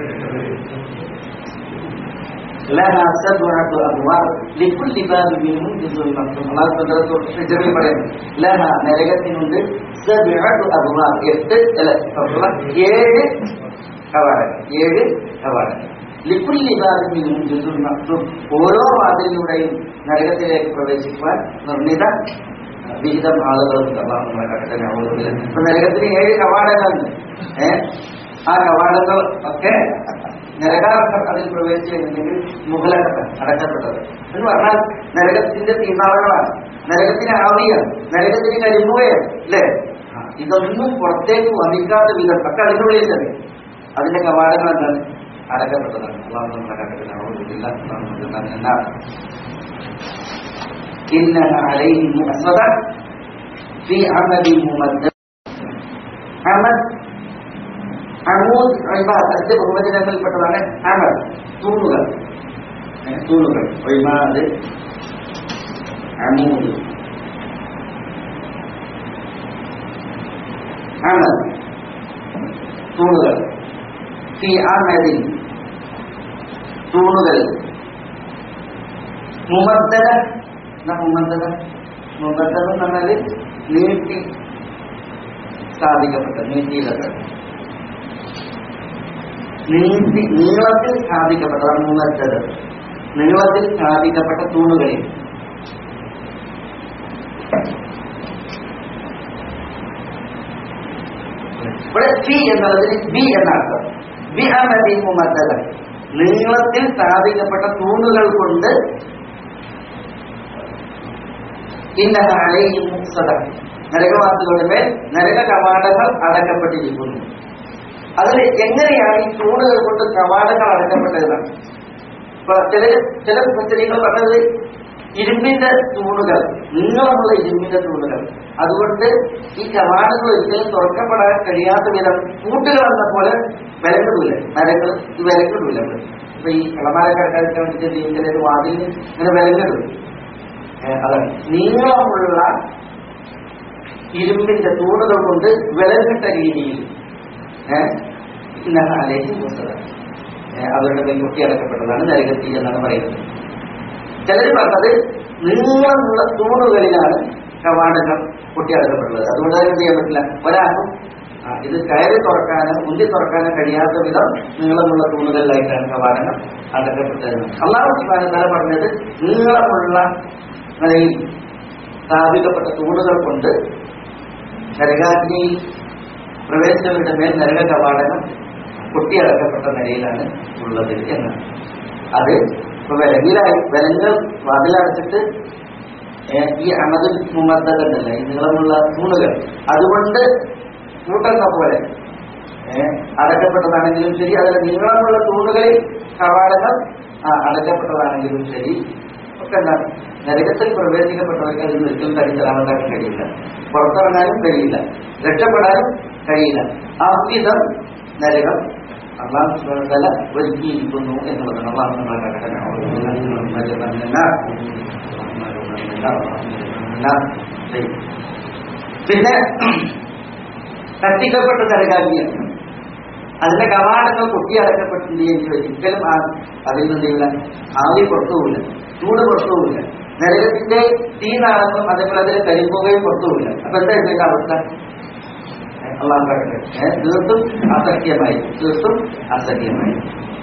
S3: നരകത്തിനുണ്ട് എട്ട് ഏഴ് കവാടങ്ങൾ, ഏഴ് കവാടങ്ങൾ. ലിക്കുല്ലി ബാബിനും ജുസുൻ മക്തും, ഓരോ വാതിലിലൂടെയും നരകത്തിലേക്ക് പ്രവേശിക്കുവാൻ നിർണിത വിഹിതം ആളുകളുണ്ട്. ഇപ്പൊ നരകത്തിന് ഏഴ് കവാടങ്ങളുണ്ട്. ഏഹ് ആ കവാടങ്ങൾ ഒക്കെ നരകാർഹർ അതിൽ പ്രവേശിച്ചിട്ടുണ്ടെങ്കിൽ മുഗലകത്ത് അടക്കപ്പെട്ടത് എന്ന് പറഞ്ഞാൽ നരകത്തിന്റെ തീനാളുകളാണ്, നരകത്തിന് ആവിയാണ്, നരകത്തിന് കരിമ്പുകയാണ് അല്ലേ? ഇതൊന്നും പുറത്തേക്ക് വമിക്കാത്ത വിധം ഒക്കെ അതിന്റെ ഉള്ളിൽ തന്നെ അതിന്റെ കവാടങ്ങൾ എന്താണ്? അടക്കപ്പെട്ടതാണ്. അള്ളാഹു നമ്മുടെ കട്ടത്തിനാവില്ല. إنها عليهم مؤصدة في عمد ممدد. عمد അമൂദ് അതിന്റെ ബഹുവചനങ്ങളിൽപ്പെട്ടതാണ് അമൽ, തൂണുകൾ, തൂണുകൾ. ഒയ്മാത്, അമൂദ്, അമൽ, തൂണുകൾ. ഫി അമദിൻ, തൂണുകൾ. മുമദ്ദദ, മുമദ്ദദ മുമദ്ദദ എന്ന് പറഞ്ഞാല് നീട്ടി സ്ഥാപിക്കപ്പെട്ട, നീട്ടിയിലൊക്കെ നീട്ടി നീളത്തിൽ സ്ഥാപിക്കപ്പെട്ടതാണ് മുമദ്ദദ. നീളത്തിൽ സ്ഥാപിക്കപ്പെട്ട തൂണുകളിൽ ഇവിടെ ഫി എന്നുള്ളതിന് ബി എന്നർത്ഥം. ബി അമദിൻ മുമദ്ദദ, നീളത്തിൽ സ്ഥാപിക്കപ്പെട്ട തൂണുകൾ കൊണ്ട് ഇന്നഹ അലൈഹിം മുഖ്സദ, നരകവാസികളുടെ മേൽ നരക കവാടങ്ങൾ അടക്കപ്പെട്ടിരിക്കുന്നു. അതിൽ എങ്ങനെയാണ് ഈ തൂണുകൾ കൊണ്ട് കവാടങ്ങൾ അടക്കപ്പെട്ടതെന്നാണ്. ഇപ്പൊ ചില ചില മുസ്ലിങ്ങൾ പറഞ്ഞത് ഇരുമ്പിന്റെ തൂണുകൾ, നീളമുള്ള ഇരുമ്പിന്റെ തൂണുകൾ, അതുകൊണ്ട് ഈ കവാടങ്ങൾ ഒരിക്കലും തുറക്കപ്പെടാൻ കഴിയാത്ത വിധം കൂട്ടുകൾ എന്ന പോലെ വിലക്കിടൂല, മരങ്ങൾ വിലക്കിടൂല. ഇപ്പൊ ഈ കളമാരൊക്കെ അടക്കാൻ വേണ്ടിയിട്ട് ചില വാതിൽ ഇങ്ങനെ വിലങ്ങിടും. അതാണ് നീളമുള്ള ഇരുമ്പിന്റെ തൂണുകൾ കൊണ്ട് വിലങ്ങിട്ട രീതിയിൽ ഏഹ് അലേഹി അവരുടെ പെൺകുട്ടി അടക്കപ്പെട്ടതാണ് നരകത്തി എന്നാണ് പറയുന്നത്. ചിലർ പറഞ്ഞത് നീളമുള്ള തൂണുകളിലാണ് കവാടങ്ങൾ പൊട്ടിയടക്കപ്പെട്ടത്. അതുകൊണ്ട് തന്നെ ചെയ്യാൻ പറ്റില്ല. ഒരാൾക്കും ഇത് കയറി തുറക്കാനോ ഉന്തി തുറക്കാനോ കഴിയാത്ത വിധം നീളമുള്ള തൂണുകളിലായിട്ടാണ് കവാടങ്ങൾ അടക്കപ്പെട്ടത്. അല്ലാഹു സുബ്ഹാനഹു വ തആല പറഞ്ഞത് നീളമുള്ള നിലയിൽ സ്ഥാപിക്കപ്പെട്ട തൂണുകൾ കൊണ്ട് നരകാഗ്നിയിൽ പ്രവേശിച്ചവരുടെ മേൽ നരക കവാടങ്ങൾ പൊട്ടിയടക്കപ്പെട്ട നിലയിലാണ് ഉള്ളത് എന്നാണ്. അത് ഇപ്പൊ വിലങ്ങിലായി വിലങ്ങൾ വാതിലടച്ചിട്ട് ഈ അമതിൽ മുമദ്ദതല്ല, ഈ നീളമുള്ള തൂണുകൾ അതുകൊണ്ട് കൂട്ടുന്ന പോലെ അടക്കപ്പെട്ടതാണെങ്കിലും ശരി, അതിൽ നീളമുള്ള തൂണുകളിൽ കവാടങ്ങൾ അടക്കപ്പെട്ടതാണെങ്കിലും ശരി ഒക്കെ എന്താണ് നരകത്തിൽ പ്രവേശിക്കപ്പെട്ടവർക്ക് അതിൽ ഒരിക്കലും തരിത്തരാമത്താക്കാൻ കഴിയില്ല, പുറത്തിറങ്ങാനും കഴിയില്ല, രക്ഷപ്പെടാനും കഴിയില്ല. അവിധം നരകം അള്ളാഹു സുബ്ഹാനഹു വ തആല ഒരുക്കിയിരിക്കുന്നു എന്നുള്ളതാണ്. അള്ളാഹു നമ്മളെ കാക്കട്ടെ. പിന്നെ കത്തിക്കപ്പെട്ട നരകാഗ്നിയാണ്. അതിന്റെ കവാടങ്ങൾ പൊട്ടിയടക്കപ്പെട്ടില്ലെങ്കിൽ ഒരിക്കലും അതിൽ നിന്നില്ല ആവി പുറത്തുപോകില്ല, ചൂട് പുറത്തുപോകില്ല, നരകത്തിന്റെ തീ നാളങ്ങളും അതേപോലെ അതിൽ കരിമ്പുകയും പുറത്തുപോകില്ല. അപ്പൊ എന്താ ഇതിന്റെ അവസ്ഥ? അള്ളാഹു പറയട്ടെ, തീർത്തും അസഖ്യമായി, തീർത്തും അസഖ്യമായി.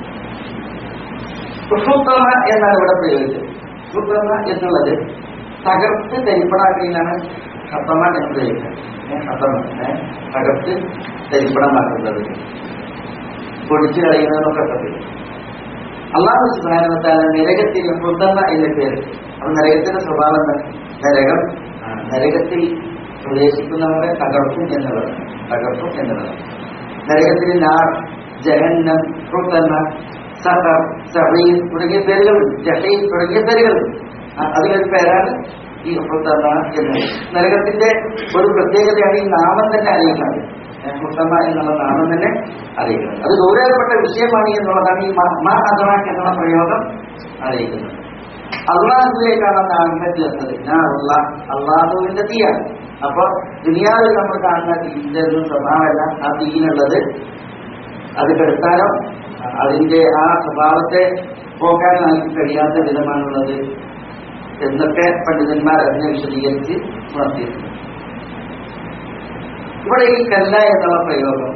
S3: സുഷുപ്തമ എന്നാണ് ഇവിടെ പ്രയോഗിച്ചത്. സുഷുപ്തമ എന്നുള്ളത് തകർത്ത് തരിപ്പണാക്കിയാണ് ഹത്തമ എന്ന് പ്രയോഗിക്കുന്നത്. ഹത്തമ തകർത്ത് തരിപ്പണമാക്കുന്നത്, പൊടിച്ചു കളയുന്നതൊക്കെ പറയും. അള്ളാഹു സുബ്ഹാനഹു വ തആല നരകത്തിന് ഹുത്തമ എന്ന പേര്. അപ്പൊ നരകത്തിന്റെ സ്വഭാവം എന്താ? നരകം നരകത്തിൽ പ്രവേശിക്കുന്നവരെ തകർക്കും എന്നുള്ളത്, തകർക്കും എന്നുള്ളത്. നരകത്തിന് നാർ, ജഹന്നം, ഹുത്തമ, സഖർ, സഈർ തുടങ്ങിയ പേരുകളുണ്ട്, ജഹീം തുടങ്ങിയ പേരുകളുണ്ട്. അതിലൊരു പേരാണ് ഈ ഹുത്തമ എന്നത്. നരകത്തിന്റെ ഒരു പ്രത്യേകതയാണ് ഈ നാമം തന്നെ അറിയുന്നത്. ഹുത്തമ എന്നുള്ള നാമം തന്നെ അറിയിക്കുന്നത്. അത് ഗൗരവപ്പെട്ട വിഷയമാണ് എന്നുള്ളതാണ് ഈ മാ അദറാക്ക് എന്നുള്ള പ്രയോഗം അറിയിക്കുന്നത്. അള്ളാഹുവിലേക്കാണ് നാമെ ചേർത്തത്. ഞാൻ അള്ളാഹ് അള്ളാഹുവിന്റെ തീയാണ്. അപ്പൊ ദുനിയാവിൽ നമ്മൾ കാണുന്ന തീന്റെ ഒന്നും സ്വഭാവമല്ല ആ തീയിലുള്ളത്. അത് കെടുത്താനോ അതിന്റെ ആ സ്വഭാവത്തെ പോക്കാനോ നമുക്ക് കഴിയാത്ത വിധമാണുള്ളത് എന്നൊക്കെ പണ്ഡിതന്മാർ അതിനെ വിശദീകരിച്ച് ഉണർത്തിയിരുന്നു. ഇവിടെ ഈ കല്ല എന്നുള്ള പ്രയോഗം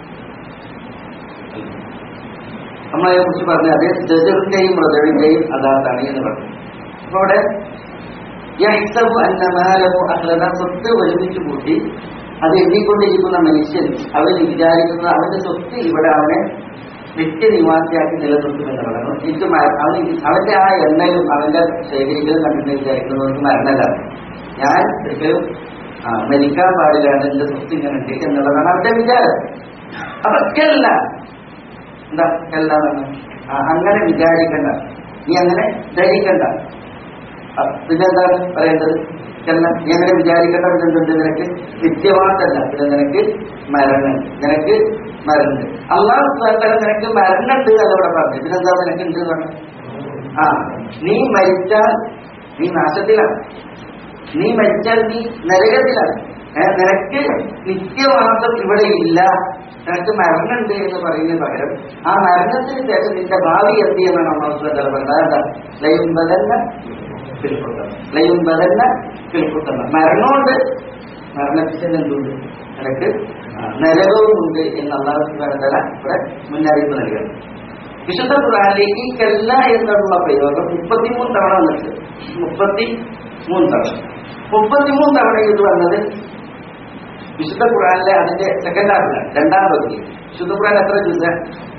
S3: നമ്മളതിനെ കുറിച്ച് പറഞ്ഞ അതേ ജസറിന്റെയും മൃദവിന്റെയും അതാത്താണ് എന്ന് പറഞ്ഞു. അപ്പൊ അവിടെ യഹ്സബു അന്നമാലഹു അഹ്ലദ, സ്വത്ത് ഒരുമിച്ച് കൂട്ടി അത് എണ്ണിക്കൊണ്ടിരിക്കുന്ന മനുഷ്യൻ അവൻ വിചാരിക്കുന്നത് അവന്റെ സ്വത്ത് ഇവിടെ അവനെ നിത്യനിവാസിയാക്കി നിലനിർത്തുമെന്ന് പറഞ്ഞു. എനിക്ക് അവന് അവന്റെ ആ എണ്ണയും അവന്റെ ശേഖരിക്കലും കണ്ടിട്ട് വിചാരിക്കുന്നവർക്ക് മരണമല്ല, ഞാൻ ഒരിക്കലും മരിക്കാൻ പാടില്ലാണ്, എന്റെ സ്വത്ത് ഇങ്ങനെ ഉണ്ട് എന്നുള്ളതാണ് അവന്റെ വിചാരം. അപ്പൊ കല്ല എന്താ കല്ല അങ്ങനെ വിചാരിക്കണ്ട, നീ അങ്ങനെ ധരിക്കണ്ട. പിന്നെന്താണ് പറയേണ്ടത്? കല്ല നീ അങ്ങനെ വിചാരിക്കേണ്ട. പിന്നെന്തുണ്ട്? നിനക്ക് നിത്യവാസല്ല, പിന്നെ നിനക്ക് മരണം, നിനക്ക് മരണം. അള്ളാഹു സുബ്ഹാനഹു വ തആല നിനക്ക് മരണുണ്ട് അതവിടെ പറഞ്ഞു. പിന്നെന്താ നിനക്ക് ഉണ്ട് പറഞ്ഞു? ആ നീ മരിച്ചാൽ നീ നാശത്തിലാണ്, നീ മരിച്ചാൽ നീ നരകത്തിലാണ്, നിനക്ക് നിത്യവാസം ഇവിടെ ഇല്ല, നിനക്ക് മരണുണ്ട് എന്ന് പറയുന്നതിന് പകരം ആ മരണത്തിന് ശേഷം നിന്റെ ഭാവി എന്ത് ചെയ്യുന്നതാണ് അള്ളാഹു സുബ്ഹാനഹു വ തആല പറഞ്ഞത്. അതെന്താ? ലയുംബദന്ന ഫിൽഖുത്തമ, ലയുംബദന്ന ഫിൽഖുത്തമ. മരണമുണ്ട്, മരണത്തിന് എന്തുണ്ട്? നിനക്ക് നരകവും ഉണ്ട് എന്ന് അള്ളാഹു സുബ്ഹാനഹു വ തആല ഇവിടെ മുന്നറിയിപ്പ് നൽകുന്നു. വിശുദ്ധ ഖുർആനിലേക്ക് ഈ കല്ല എന്നുള്ള പ്രയോഗം മുപ്പത്തിമൂന്ന് തവണ വന്നിട്ട് മുപ്പത്തി മൂന്ന് തവണ മുപ്പത്തിമൂന്ന് തവണ ഇത് വന്നത് വിശുദ്ധ ഖുർആനിലെ അതിന്റെ സെക്കൻഡ് ഹാഫിലാണ്, രണ്ടാം പകുതി. വിശുദ്ധ ഖുർആൻ എത്ര ജുസ?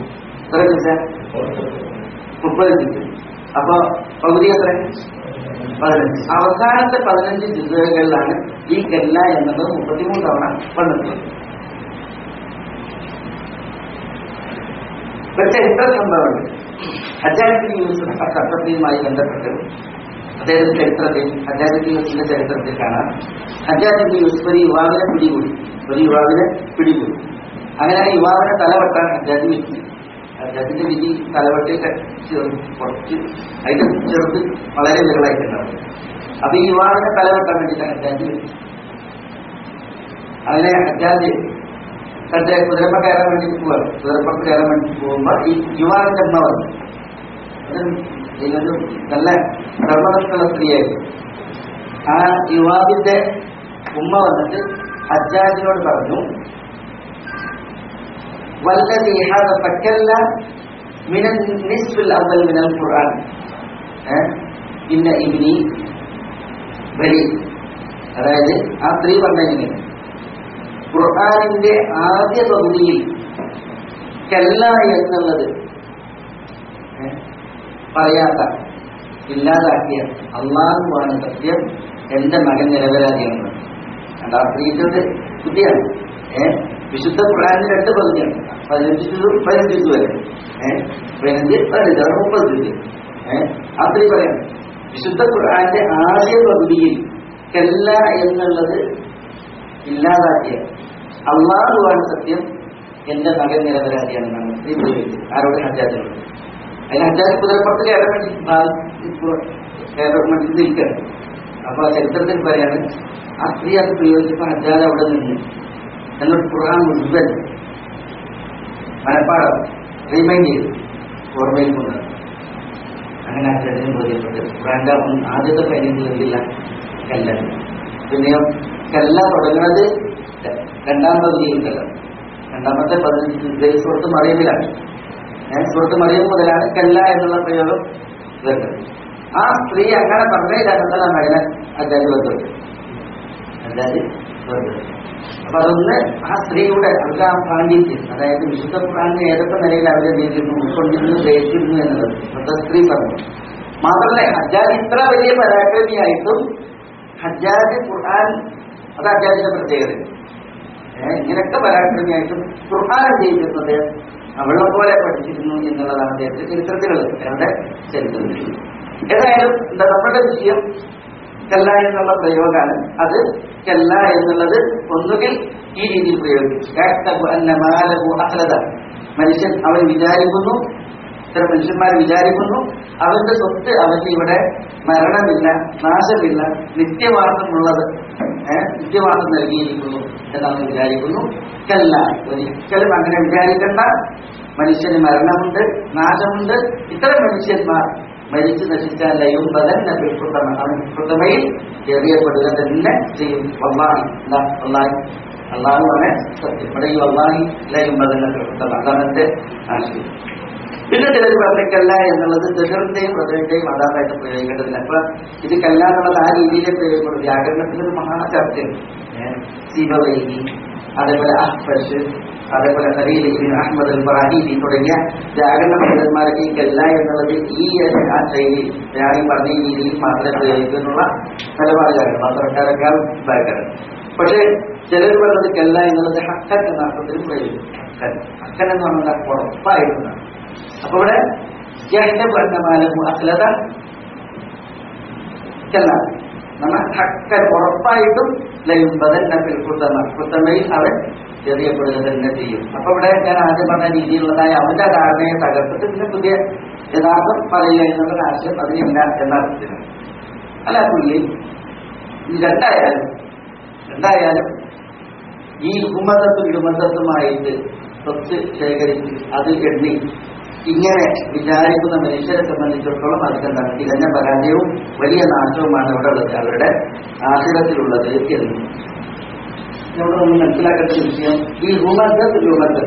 S3: എത്ര ജുസ? മുപ്പത് ജുസ്. അപ്പൊ പകുതി എത്ര? പതിനഞ്ച്. അവസാനത്തെ പതിനഞ്ച് ജില്ലകളിലാണ് ഈ കല്ല എന്നുള്ളത് മുപ്പത്തിമൂന്ന് തവണ വന്നിട്ടുള്ളത്. പക്ഷെ എത്ര സംഭവമുണ്ട് ഹജ്ജാജ് യൂസുഫ് ചട്ടത്തിയുമായി ബന്ധപ്പെട്ട് അദ്ദേഹത്തിന്റെ ചരിത്രത്തിൽ ഹജ്ജാജ് യൂസുഫിന്റെ ചരിത്രത്തിൽ കാണാം. ഹജ്ജാജ് യൂസുഫ് ഒരു യുവാവിനെ പിടികൂടി ഒരു യുവാവിനെ പിടികൂടി അങ്ങനെ ആ യുവാവിനെ തലവെട്ടാൻ ഹജ്ജാജ് വിധി. ഹജ്ജാജിന്റെ വിധി തലവെട്ടി കുറച്ച് അതിന്റെ ചെറുത് വളരെ വിരളായിട്ടുണ്ടാവും. അപ്പൊ ഈ യുവാവിനെ തലവെട്ടാൻ വേണ്ടിയിട്ടാണ് ഹജ്ജാജ് വിധി. അങ്ങനെ ഹജ്ജാജ് തന്റെ കുതിരപ്പ കയറാൻ വേണ്ടി പോവാണ്. കുതിരപ്പുറത്ത് കയറാൻ വേണ്ടി പോകുമ്പോ ഈ യുവാവിന്റെ അമ്മ വന്നു. ഇതൊരു നല്ല ധർമ്മനിഷ്ഠുള്ള സ്ത്രീയായിരുന്നു. ആ യുവാവിന്റെ ഉമ്മ വന്നിട്ട് ഹജ്ജാജിനോട് പറഞ്ഞു, വല്ലദീ ഹാദ ഫക്കല്ല മിനൻ നിസ്ഫിൽ അവ്വൽ മിനൽ ഖുർആൻ ഇന്ന ഇബ്നി ബരി. അതായത് ആ സ്ത്രീ പറഞ്ഞിങ്ങനെ ഖുർആനിന്റെ ആദ്യ പകുതിയിൽ കല്ല എന്നുള്ളത് പറയാത്ത ഇല്ലാതാക്കിയ അള്ളാഹുവാണ് സത്യം, എന്റെ മകൻ നിരപരാധിയാണ്. ആ സ്ത്രീകളുടെ ബുദ്ധിയാണ്. ഏഹ് വിശുദ്ധ ഖുർആനിന്റെ രണ്ട് പകുതിയാണ്, പതിനഞ്ച് പതിനഞ്ച് വരെ. ഏഹ് പതിനഞ്ച് പതിനഞ്ച് മുപ്പത് ദിവസം. ഏഹ് ആ സ്ത്രീ പറയാം വിശുദ്ധ ഖുർആന്റെ ആദ്യ പകുതിയിൽ കല്ല എന്നുള്ളത് ഇല്ലാതാക്കിയ അള്ളാഹുവാണ് സത്യം, എന്റെ മകൻ നിരപരാധിയാണെന്നാണ് സ്ത്രീ പ്രയോഗിച്ചത്. ആരോട്? ഹജ്ജാജിനോട്. അതിന് ഹജ്ജാജ് കുതിരപ്പുറത്ത് കയറാൻ വേണ്ടി കയറാൻ വേണ്ടി നിൽക്കുകയാണ്. അപ്പൊ ആ ചരിത്രത്തിൽ പറയാണ് ആ സ്ത്രീ അത് പ്രയോഗിച്ചപ്പോ ഹജ്ജാജ് അവിടെ നിന്ന് എന്നോട് ഖുർആൻ മുഴുവൻ മനപ്പാടം റീമൈൻഡ് ചെയ്തു, ഓർമ്മയിൽ കൊണ്ടാണ്. അങ്ങനെ ഹജ്ജാജിനെ ബോധ്യപ്പെട്ട് ഖുർആന്റെ ആദ്യത്തെ പതിനഞ്ചില്ല കല്ല. പിന്നെയോ കല്ല തുടങ്ങുന്നത് രണ്ടാം പകുതിയിലല്ല, രണ്ടാമത്തെ പതിനഞ്ച് സുഹൃത്ത് മറിയമിലാണ്. സുഹൃത്ത് മറിയം മുതലാണ് കല്ല എന്നുള്ള പ്രയോഗം വരുന്നത്. ആ സ്ത്രീ അങ്ങനെ പറഞ്ഞതാണ് മകനെ ഹജ്ജാജ് വെറുതെ ഹജ്ജാജ് വെറുതെ. അപ്പൊ അതൊന്ന് ആ സ്ത്രീയുടെ അവർക്ക് ആ പാണ്ഡിത്യം, അതായത് വിശുദ്ധ ഖുർആനിനെ ഏതൊക്കെ നിലയിൽ അവരെ നീതിരുന്നു ഉൾക്കൊണ്ടിരുന്നു ഗ്രഹിച്ചിരുന്നു എന്നുള്ളത് ഇന്നത്തെ സ്ത്രീ പറഞ്ഞു. മാത്രമല്ല ഹജ്ജാജ് ഇത്ര വലിയ പരാക്രമിയായിട്ടും ഹജ്ജാജ് ഖുർആൻ, അത് ഹജ്ജാജിന്റെ പ്രത്യേകത. ഏഹ് ഇങ്ങനെയൊക്കെ പരാക്രമിയായിട്ടും ഖുർആൻ ചെയ്തിരുന്നത് അവളെ പോലെ പഠിച്ചിരുന്നു എന്നുള്ളതാണ് അദ്ദേഹത്തിന്റെ ചരിത്രത്തിലുള്ളത്, അവരുടെ ചരിത്രത്തിൽ. ഏതായാലും എന്താ നമ്മുടെ വിഷയം കല്ല എന്നുള്ള പ്രയോഗമാണ്. അത് കല്ല എന്നുള്ളത് ഒന്നുകിൽ ഈ രീതിയിൽ പ്രയോഗിക്കും, മനുഷ്യൻ അവൻ വിചാരിക്കുന്നു, ഇത്തരം മനുഷ്യന്മാർ വിചാരിക്കുന്നു അവന്റെ സ്വത്ത് അവന് ഇവിടെ മരണമില്ല, നാശമില്ല, നിത്യവാസമുള്ളത്, ഏഹ് നിത്യവാസം നൽകിയിരിക്കുന്നു എന്നവൻ വിചാരിക്കുന്നു. കല്ല, ഒരിക്കലും അങ്ങനെ വിചാരിക്കേണ്ട. മനുഷ്യന് മരണമുണ്ട്, നാശമുണ്ട്. ഇത്തരം മനുഷ്യന്മാർ മരിച്ചു നശിച്ചാൽ ലയും ബദൻ കൃതമയിൽ എറിയപ്പെടുക തന്നെ ചെയ്യും. വല്ലാഹി അള്ളാഹി അള്ളാഹുവാണ് സത്യം. ഇവിടെ ഈ വല്ലാഹി ലയും ബദൻ കൃതമ, അതാണ് എന്റെ ആശയം. പിന്നെ ചിലർ പറഞ്ഞ കല്ല എന്നുള്ളത് ദഹറിന്റെയും ഹൃദയന്റെയും ആധാരമായിട്ട് പ്രയോഗിക്കേണ്ടതില്ല. അപ്പൊ ഇത് കല്ല എന്നുള്ളത് ആ രീതിയിലെ പ്രയോഗിക്കുന്നത് വ്യാകരണത്തിലൊരു മഹാ ചർച്ചയുണ്ട്. സീബവൈഹി, അതേപോലെ അഹ്ഫഷ്, അതേപോലെ ഖലീൽ ഇബ്നു അഹ്മദ് അൽ ബറാഹിബി തുടങ്ങിയ വ്യാകരണ പണ്ഡിതന്മാരൊക്കെ ഈ കല്ല എന്നുള്ളത് ഈ ആ ശൈലി ഞാൻ പറഞ്ഞ ഈ രീതിയിൽ മാത്രമേ പ്രയോഗിക്കുന്നുള്ള നിലപാടുകാരാണ്. മാത്രക്കാരെക്കാൾ ബാക്കാണ്. പക്ഷേ ചിലർ പറഞ്ഞത് കല്ല എന്നുള്ളത് ഹക്കൻ എന്ന അർത്ഥത്തിൽ പ്രയോഗിക്കും. ഹക്കൻ ഹക്കൻ എന്ന് പറഞ്ഞാൽ ഉറപ്പായിരുന്നതാണ്. അപ്പൊ ഇവിടെ അഖ്ലത കല്ല നമ്മൾ ഹക്കൻ ഉറപ്പായിട്ടും ലയും ബദൻ കൃതമ, കൃതമയിൽ അവൻ ചെറിയപ്പെടുക തന്നെ ചെയ്യും. അപ്പൊ ഇവിടെ ഞാൻ ആദ്യം പറഞ്ഞ രീതിയിലുള്ളതായ അവന്റെ ധാരണയെ തകർത്തിട്ട് പിന്നെ പുതിയ യഥാർത്ഥം പറയുക എന്നുള്ള ആശയം അതിനില്ല എന്ന അർത്ഥത്തിലാണ്. അല്ല പുള്ളി രണ്ടായാലും രണ്ടായാലും ഈ ഹുമതത്തും ഇടുമതത്തുമായിട്ട് സ്വത്ത് ശേഖരിച്ച് അത് എണ്ണി ഇങ്ങനെ വിചാരിക്കുന്ന മനുഷ്യരെ സംബന്ധിച്ചിടത്തോളം അതെന്താണ് തികഞ്ഞ പരാജയവും വലിയ നാശവുമാണ് ഇവിടെ ഉള്ളത്, അവരുടെ ആശയത്തിലുള്ളത് എന്ന് ഇവിടെ നമ്മൾ മനസ്സിലാക്കേണ്ട വിഷയം. ഈ ഹുമദത്ത് ഹുമദത്ത്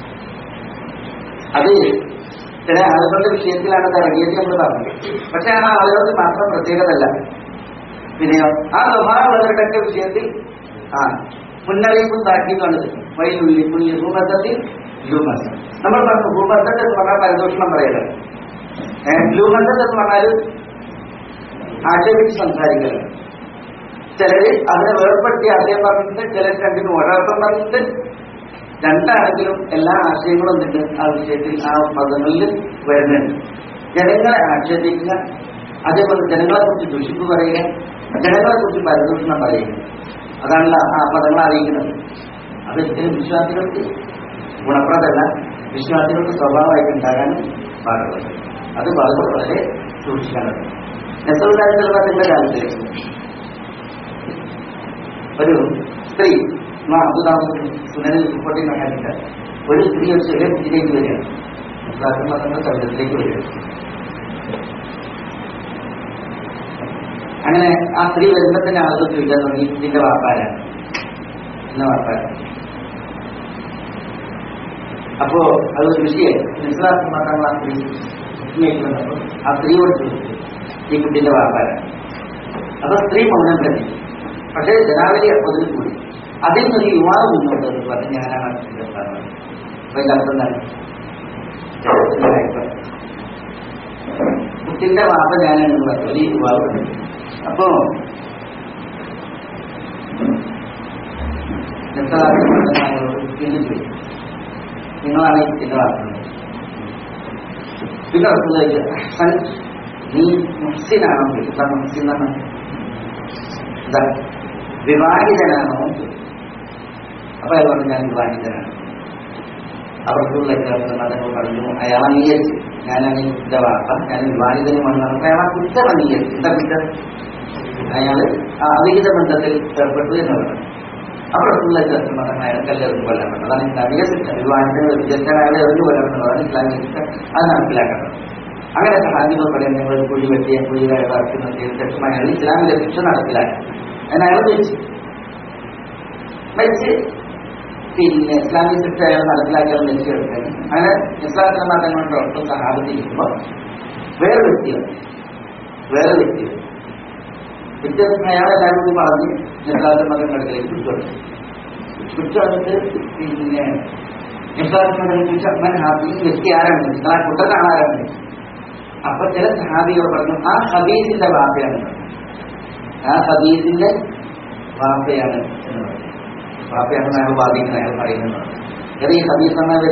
S3: അത് ചില ആളുകളുടെ വിഷയത്തിലാണ് അത് ഇറങ്ങിയത് നമ്മൾ പറഞ്ഞത്. പക്ഷെ ആ ആളുകൾക്ക് മാത്രം പ്രത്യേകതല്ല. പിന്നെയോ ആ സ്വഭാവമുള്ളവരുടെയൊക്കെ വിഷയത്തിൽ ആ മുന്നറിയിപ്പും താക്കീതാണ് വൈലുള്ളി പുള്ളി ഹുമദത്തിൽ ലൂമസ്. നമ്മൾ പറഞ്ഞു ഹുമദത്ത് എന്ന് പറഞ്ഞാൽ പരദൂഷണം പറയലാണ്. ലൂമദത്ത് എന്ന് പറഞ്ഞാൽ ആക്ഷേപിച്ച് സംസാരിക്കുന്നത്. ചിലര് അതിനെ വേർപ്പെടുത്തി ആശയം പറഞ്ഞിട്ട്, ചിലർ രണ്ടിനും ഒരർത്ഥം പറഞ്ഞിട്ട്, രണ്ടാണെങ്കിലും എല്ലാ ആശയങ്ങളും എന്നിട്ട് ആ വിഷയത്തിൽ ആ പദങ്ങളിൽ വരുന്നുണ്ട്. ജനങ്ങളെ ആക്ഷേപിക്കുക, അതേപോലെ ജനങ്ങളെ കുറിച്ച് ദുഷിപ്പ് പറയുക, ജനങ്ങളെ കുറിച്ച് പരിദൂഷണം പറയുക, അതാണല്ലോ ആ പദങ്ങൾ അറിയിക്കുന്നത്. അതൊരിക്കലും വിശ്വാസികൾക്ക് ഗുണപ്രദമല്ല, വിശ്വാസികൾക്ക് സ്വഭാവമായിട്ട് ഉണ്ടാകാനും പാടുള്ളത്. അത് വളരെ വളരെ സൂക്ഷിക്കാനുണ്ട്. നെസറുല്ലാഹിന്റെ കാലത്ത് ഒരു സ്ത്രീ സുനനിൽ റിപ്പോർട്ട് ചെയ്യുന്ന കാര്യമില്ല, ഒരു സ്ത്രീ ഒരു ചെറിയ കുട്ടിയിലേക്ക് വരികയാണ്, മതങ്ങളുടെ ശബ്ദത്തിലേക്ക് വരികയാണ്. അങ്ങനെ ആ സ്ത്രീ വരുമ്പോൾ തന്നെ ആളുകൾ ചോദിക്കാൻ തുടങ്ങി, ഇതിന്റെ വാപ്പാരാണ്, എന്ന വാപ്പാരാണ്. അപ്പോ അതൊരു വിഷയം നിസ്ലാസമാക്കാനുള്ള ആ സ്ത്രീ കുട്ടിയായിട്ട് വന്നപ്പോൾ ആ സ്ത്രീയോട് ചോദിച്ചു, ഈ കുട്ടിന്റെ വാപ്പാരാണ്. അപ്പൊ സ്ത്രീ മൗനം തന്നെ. പക്ഷേ ജനാവലി അതിൽ കൂടി അതിൽ നിന്നൊരു യുവാവ് മുന്നോട്ട് എന്ന് പറഞ്ഞ് ഞാനാണ് കുട്ടിയുടെ സ്ഥാനം. അപ്പൊ ഇതിന്റെ അർത്ഥം എന്താണ്? കുട്ടിന്റെ വാപ്പ ഞാനാണെന്ന് പറഞ്ഞു വലിയ യുവാവ്. അപ്പോ കുട്ടീനെ ചോദിച്ചു, നിങ്ങളാണ് ഈ കുട്ടിന്റെ വാപ്പ? പിന്നെ അർത്ഥം നീ മുഹ്സിനാണോ? എന്താ മുഹ്സിൻ എന്നാണ്? എന്താ വിവാഹിതനാണോ? അപ്പൊ അയാൾ പറഞ്ഞു ഞാൻ വിവാഹിതനാണ്. അവർക്കുള്ള അതങ്ങൾ പറഞ്ഞു അയാൾ അംഗീകരിച്ചു, ഞാനാണ് ഈ കുറ്റ വാർത്ത, ഞാൻ വിവാഹിതനുമാണ്. അപ്പൊ അയാൾ ആ കുറ്റം അംഗീകരിച്ചു. എന്താ കുറ്റം? അയാള് ആ അവിഹിത ബന്ധത്തിൽ ഏർപ്പെട്ടു എന്ന് പറഞ്ഞു. അപ്പോൾ റസൂലുള്ളാഹി സ്വല്ലല്ലാഹു അലൈഹി വസല്ലം അയാൾ കല്ലെറിഞ്ഞു കൊല്ലപ്പെട്ടു. അതാണ് ഇസ്ലാമിക ശിക്ഷ. വിവാഹത്തിന് വിദ്യാർത്ഥികൾ അയാളെ എറിഞ്ഞു കൊല്ലപ്പെടുന്നത്, അതാണ് ഇസ്ലാമിക ശിക്ഷ. അത് മനസ്സിലാക്കണം. അങ്ങനെ സഹാബികൾ പറയുന്നത് നിങ്ങൾ കുഴി വെട്ടിയ കുഴി ഇറക്കുന്നത് ശേഷം അയാൾ ഇസ്ലാമിക ശിക്ഷ നടപ്പിലാക്കി. അതിന് അയാൾ മരിച്ചു മരിച്ച് പിന്നെ ഇസ്ലാമിക ശിക്ഷ അയാൾ നടപ്പിലാക്കിയാൽ മരിച്ചു കിടക്കാൻ. അങ്ങനെ ഇസ്ലാമിക മതങ്ങളുടെ ഒട്ടും സഹാബത്തിരിക്കുമ്പോൾ വേറെ വ്യക്തിയാണ് വേറെ വ്യക്തിയാണ് വ്യത്യാസം അയാൾ എല്ലാവരും കൂടി പറഞ്ഞ് ഇസ്ലാമിക മതങ്ങളിലേക്ക് വിട്ടുകൊടുത്തു. വിട്ടുകൊടുത്ത് പിന്നെ ഇസ്ലാമിക മതം ചോദിച്ചാൽ ഈ വ്യക്തി ആരാണ്, നിങ്ങളാ കുട്ടനാണ് ആരാണ്? അപ്പൊ ചില സഹാബികൾ പറഞ്ഞു ആ ഹബീസിന്റെ വാപ്പയാണ്, ആ ഹബീസിന്റെ വാപ്പയാണ് എന്ന് പറഞ്ഞു. വാപ്പയാണെന്ന് അയാൾ വാദിക്കുന്നത്, അയാൾ പറയുന്നത്. ചെറിയ ഹബീസ് എന്നവര്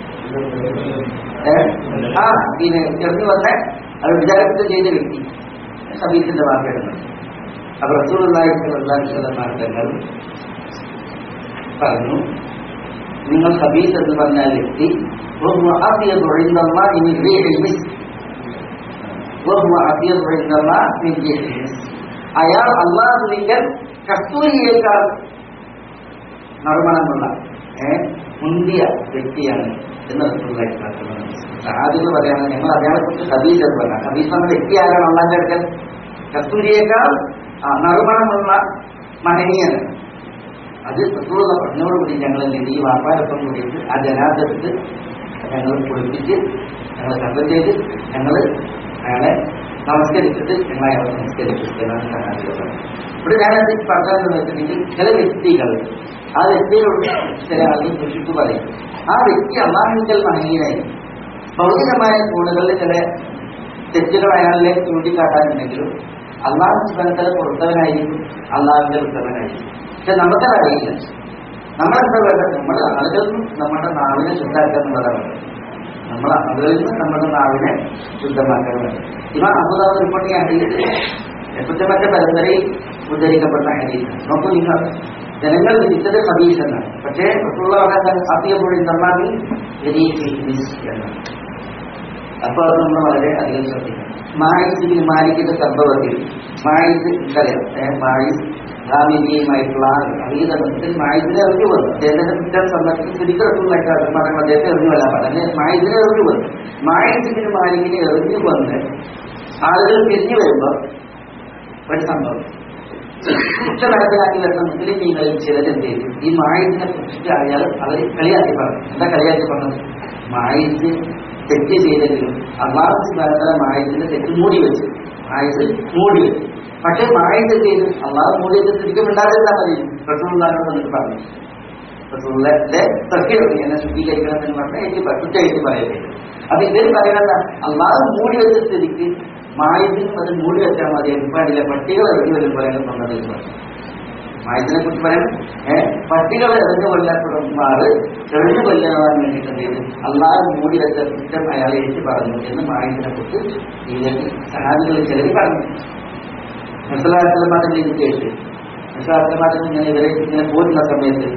S3: ആ പിന്നെ ചെറുന്ന് വന്ന അത് വിചാരത്തിൽ ചെയ്ത വ്യക്തി ഹബീസിന്റെ വാപ്പയാണ്. അപ്പൊ റസൂലുള്ളാഹി സ്വല്ലല്ലാഹു അലൈഹി വസല്ലം തങ്ങൾ പറഞ്ഞു, നിങ്ങൾ ഹബീസ് എന്ന് പറഞ്ഞ വ്യക്തി അയാൾ അല്ലാഹുവിങ്കൽ കസ്തൂരിയേക്കാൾ നറുമണമുള്ള ഏഹ് മുന്തിയ വ്യക്തിയാണ് എന്ന് റസൂലുള്ളാഹി സ്വല്ലല്ലാഹു അലൈഹി വസല്ലം. സഹാബികൾ പറയുന്നത് ഞങ്ങൾ അയാളെ കുറിച്ച് ഹബീസ് എന്ന് പറഞ്ഞ ഹബീസ് എന്ന വ്യക്തി ആരാണ്? അള്ളാന്റെ അടുക്കൽ കസ്തൂരിയേക്കാൾ നറുമണമുള്ള മഹനീയന്. അത് റസൂലുള്ള പറഞ്ഞോടുകൂടി ഞങ്ങൾ ഈ വാപ്പാരൊപ്പം കൂടിയിട്ട് ആ ജനാദത്ത് ഞങ്ങൾ കുളിപ്പിച്ച് ഞങ്ങൾ ശബ്ദം ചെയ്ത് ഞങ്ങൾ അയാളെ നമസ്കരിച്ചിട്ട് ഞങ്ങൾ അയാളെ നമസ്കരിച്ചിട്ടാണ് സഹായിക്കുന്നത്. ഇവിടെ ഞാനത് പറഞ്ഞതെന്ന് വെച്ചിട്ടുണ്ടെങ്കിൽ ചില വ്യക്തികൾ ആ വ്യക്തികളോട് ചില ആളുകൾ ദുഷിപ്പ് പറയും. ആ വ്യക്തി അള്ളാഹുവിങ്കൽ മഹനീയനായി ഭൗതികമായ കൂടുതൽ ചില തെറ്റുകൾ അയാളിലെ ചൂണ്ടിക്കാട്ടാനുണ്ടെങ്കിലും അള്ളാഹു സുബ്ഹാനഹു പുറത്തവനായിരിക്കും, അള്ളാഹുവിന്റെ ഉത്തമനായിരിക്കും. പക്ഷെ നമുക്കതറിയില്ല. നമ്മളെന്താ വേണ്ടത്? നമ്മൾ ആളുകളിൽ നിന്ന് നമ്മുടെ നാവിനെ ശുദ്ധാക്കുക എന്നുള്ളതാണ്. നമ്മൾ ആളുകളിൽ നിന്ന് നമ്മുടെ നാവിനെ ശുദ്ധമാക്കാൻ വേണ്ടി ഇവ അബൂദാവൂദ് റിപ്പോർട്ട് ചെയ്യാൻ ഹദീസ് എപ്പോഴത്തെ മറ്റേ പരമ്പരയിൽ ഉദ്ധരിക്കപ്പെട്ട ഹദീസ്. നോക്കൂ, നിങ്ങൾ ജനങ്ങൾ വിധിച്ചത് ഹദീസ് എന്നാണ്. പക്ഷേ റസൂലുള്ളാഹി പറഞ്ഞ അത്തിയപ്പോഴും തമ്മാമി എന്നാണ്. അപ്പൊ അത് നമ്മൾ വളരെ അധികം ശ്രദ്ധിക്കണം. മായിസിൽ മാലിക്കിന്റെ സംഭവത്തിൽ മായിസ് ഇതറിയാം, മായിസ് ഗാമിനിയുമായിട്ടുള്ള അവിഹിത ബന്ധത്തിൽ മായിസിനെ എറിഞ്ഞു വന്നു. അദ്ദേഹത്തിന്റെ കുറ്റം സന്ദർശിച്ച് തിരിച്ചെടുത്തുള്ളായിട്ട് അദ്ദേഹത്തെ എറിഞ്ഞു വരാൻ പറഞ്ഞു. മായിസിനെ എറിഞ്ഞു വന്നു. മായിസിന് മാലിക്കിനെ എറിഞ്ഞു വന്ന് ആളുകൾ തിരിഞ്ഞു വരുമ്പോ ഒരു സംഭവം ശിക്ഷ നടപ്പിലാക്കി വരുന്ന മുസ്ലിം ലീഗിൽ ചിലരെന്ത് ചെയ്തു? ഈ മായിസിനെ കുറിച്ചിട്ട് അയാൾ അവർ കളിയാക്കി പറഞ്ഞു. എന്താ കളിയാക്കി പറഞ്ഞത്? മായിസ് തെറ്റ് ചെയ്തെങ്കിലും അള്ളാഹു സുബ്ഹാനഹു വ തആല മായിസിന്റെ തെറ്റ് മൂടി വെച്ചു. മായിസ് മൂടി വെച്ചു. പക്ഷേ മായിസ് ചെയ്തു അള്ളാഹു മൂടി വെച്ച് തിരിക്കും ഉണ്ടാകുന്ന മതി. റസൂലുള്ളാഹിയോട് വന്നിട്ട് പറഞ്ഞു, റസൂലുള്ളാഹിന്റെ തഖ്വീർ എന്നെ ശുദ്ധീകരിക്കണം എന്ന് പറഞ്ഞാൽ എനിക്ക് കുറ്റമായിട്ട് പറയരുത്. അപ്പൊ ഇവർ പറയുന്നത് അള്ളാഹു മൂടി വെച്ച സ്ഥിതിക്ക് മായത്തിനും അത് മൂടി വെച്ചാൽ മതി. എപ്പാടില്ല പട്ടികൾ ഇറങ്ങി വരുമ്പോഴാണ് കൊണ്ടത്. മായത്തിനെ കുറിച്ച് പറയാൻ ഏഹ് പട്ടികൾ ഇറങ്ങി കൊല്ലപ്പെടുമാറ് എറിഞ്ഞു കൊല്ലാൻ വേണ്ടിയിട്ട് എന്ത് ചെയ്ത് അള്ളാഹ് മൂടി വെച്ച കുറ്റം അയാളെ ഏറ്റ് പറഞ്ഞു എന്ന് മായത്തിനെ കുറിച്ച് ഇതിലേക്ക് സഹാബികൾ ചിലർ പറഞ്ഞു. മനസ്സിലാക്കലമാറ്റം ചെയ്ത് കേട്ട് മനസ്സിലാക്കലമാറ്റം ഇങ്ങനെ ഇവരെ ഇങ്ങനെ പോരുന്ന സമയത്ത്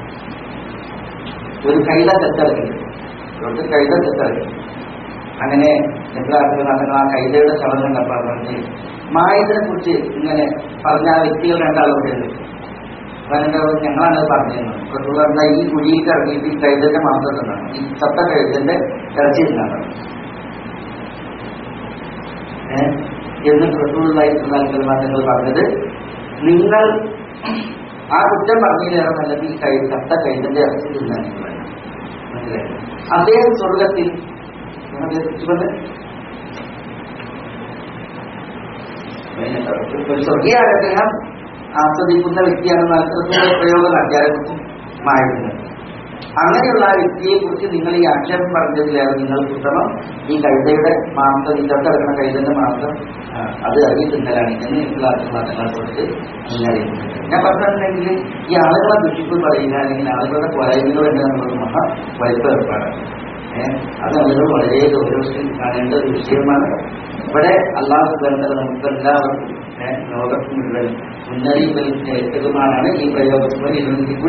S3: ഒരു കൈത തെറ്റിറങ്ങി ഒരു കൈത തെറ്റിറങ്ങി അങ്ങനെ മനസ്സിലാക്കലമാറ്റങ്ങൾ ആ കൈതയുടെ ശവം കണ്ടപ്പോൾ പറഞ്ഞ് മായത്തിനെ കുറിച്ച് ഇങ്ങനെ പറഞ്ഞ ആ വ്യക്തികൾ രണ്ടാളുണ്ട്. അവരെന്താ ഞങ്ങളാണ് പറഞ്ഞിരുന്നത്. റസൂൽ എന്താ ഈ കുഴിയിൽ ഇറങ്ങിയിട്ട് ഈ കൈതന്റെ മാംസം തിന്നാണ്, ഈ ചത്ത കൈതന്റെ ഇറച്ചി തിന്നാണ് ഏഹ് എന്നിട്ട് റസൂലുള്ളാഹി മാറ്റങ്ങൾ പറഞ്ഞത് നിങ്ങൾ ആ കുറ്റം പറഞ്ഞതിലേറെ നല്ലത് ഈ കൈ ചത്ത കൈതന്റെ ഇറച്ചി തിന്നാൻ. മനസ്സിലായി? അദ്ദേഹം സ്വർഗത്തിൽ ഒരു സ്വർഗീയ അനുഗ്രഹം ആസ്വദിക്കുന്ന വ്യക്തിയാണെന്ന് അർത്ഥത്തിലുള്ള പ്രയോഗം അധ്യാപനത്തിൽ മാറ്റുന്നത്. അങ്ങനെയുള്ള ആ വ്യക്തിയെ കുറിച്ച് നിങ്ങൾ ഈ ആക്ഷേപം പറഞ്ഞതിലേറെ നിങ്ങൾ ഉത്തമം ഈ കൈതയുടെ മാംസം, ഈ ചത്തിറക്കുന്ന കൈതന്റെ മാംസം അത് ഇറങ്ങി തിന്നലാണ് എന്ന് മതങ്ങളെ കുറിച്ച് അറിയുന്നത്. ഞാൻ പറഞ്ഞിട്ടുണ്ടെങ്കിൽ ഈ ആളുകളെ ദുഷിപ്പ് പറയുക അല്ലെങ്കിൽ ആളുകളുടെ പോരായ്മകൾ എന്ന് നമ്മളൊരു മഹാ വലിപ്പ ഏർപ്പാടാണ്. ഏഹ് അത് ആളുകൾ വളരെ ഗൗരവത്തിൽ കാണേണ്ട ഒരു വിഷയമാണ്. ഇവിടെ അള്ളാഹു സുബ്ഹാനഹു വ തആല നമുക്ക് എല്ലാവർക്കും ലോകത്ത് മുഴുവൻ മുന്നറിയിപ്പിൽ ഏൽപ്പിക്കുന്നതാണ് ഈ പ്രയോഗത്തിൽ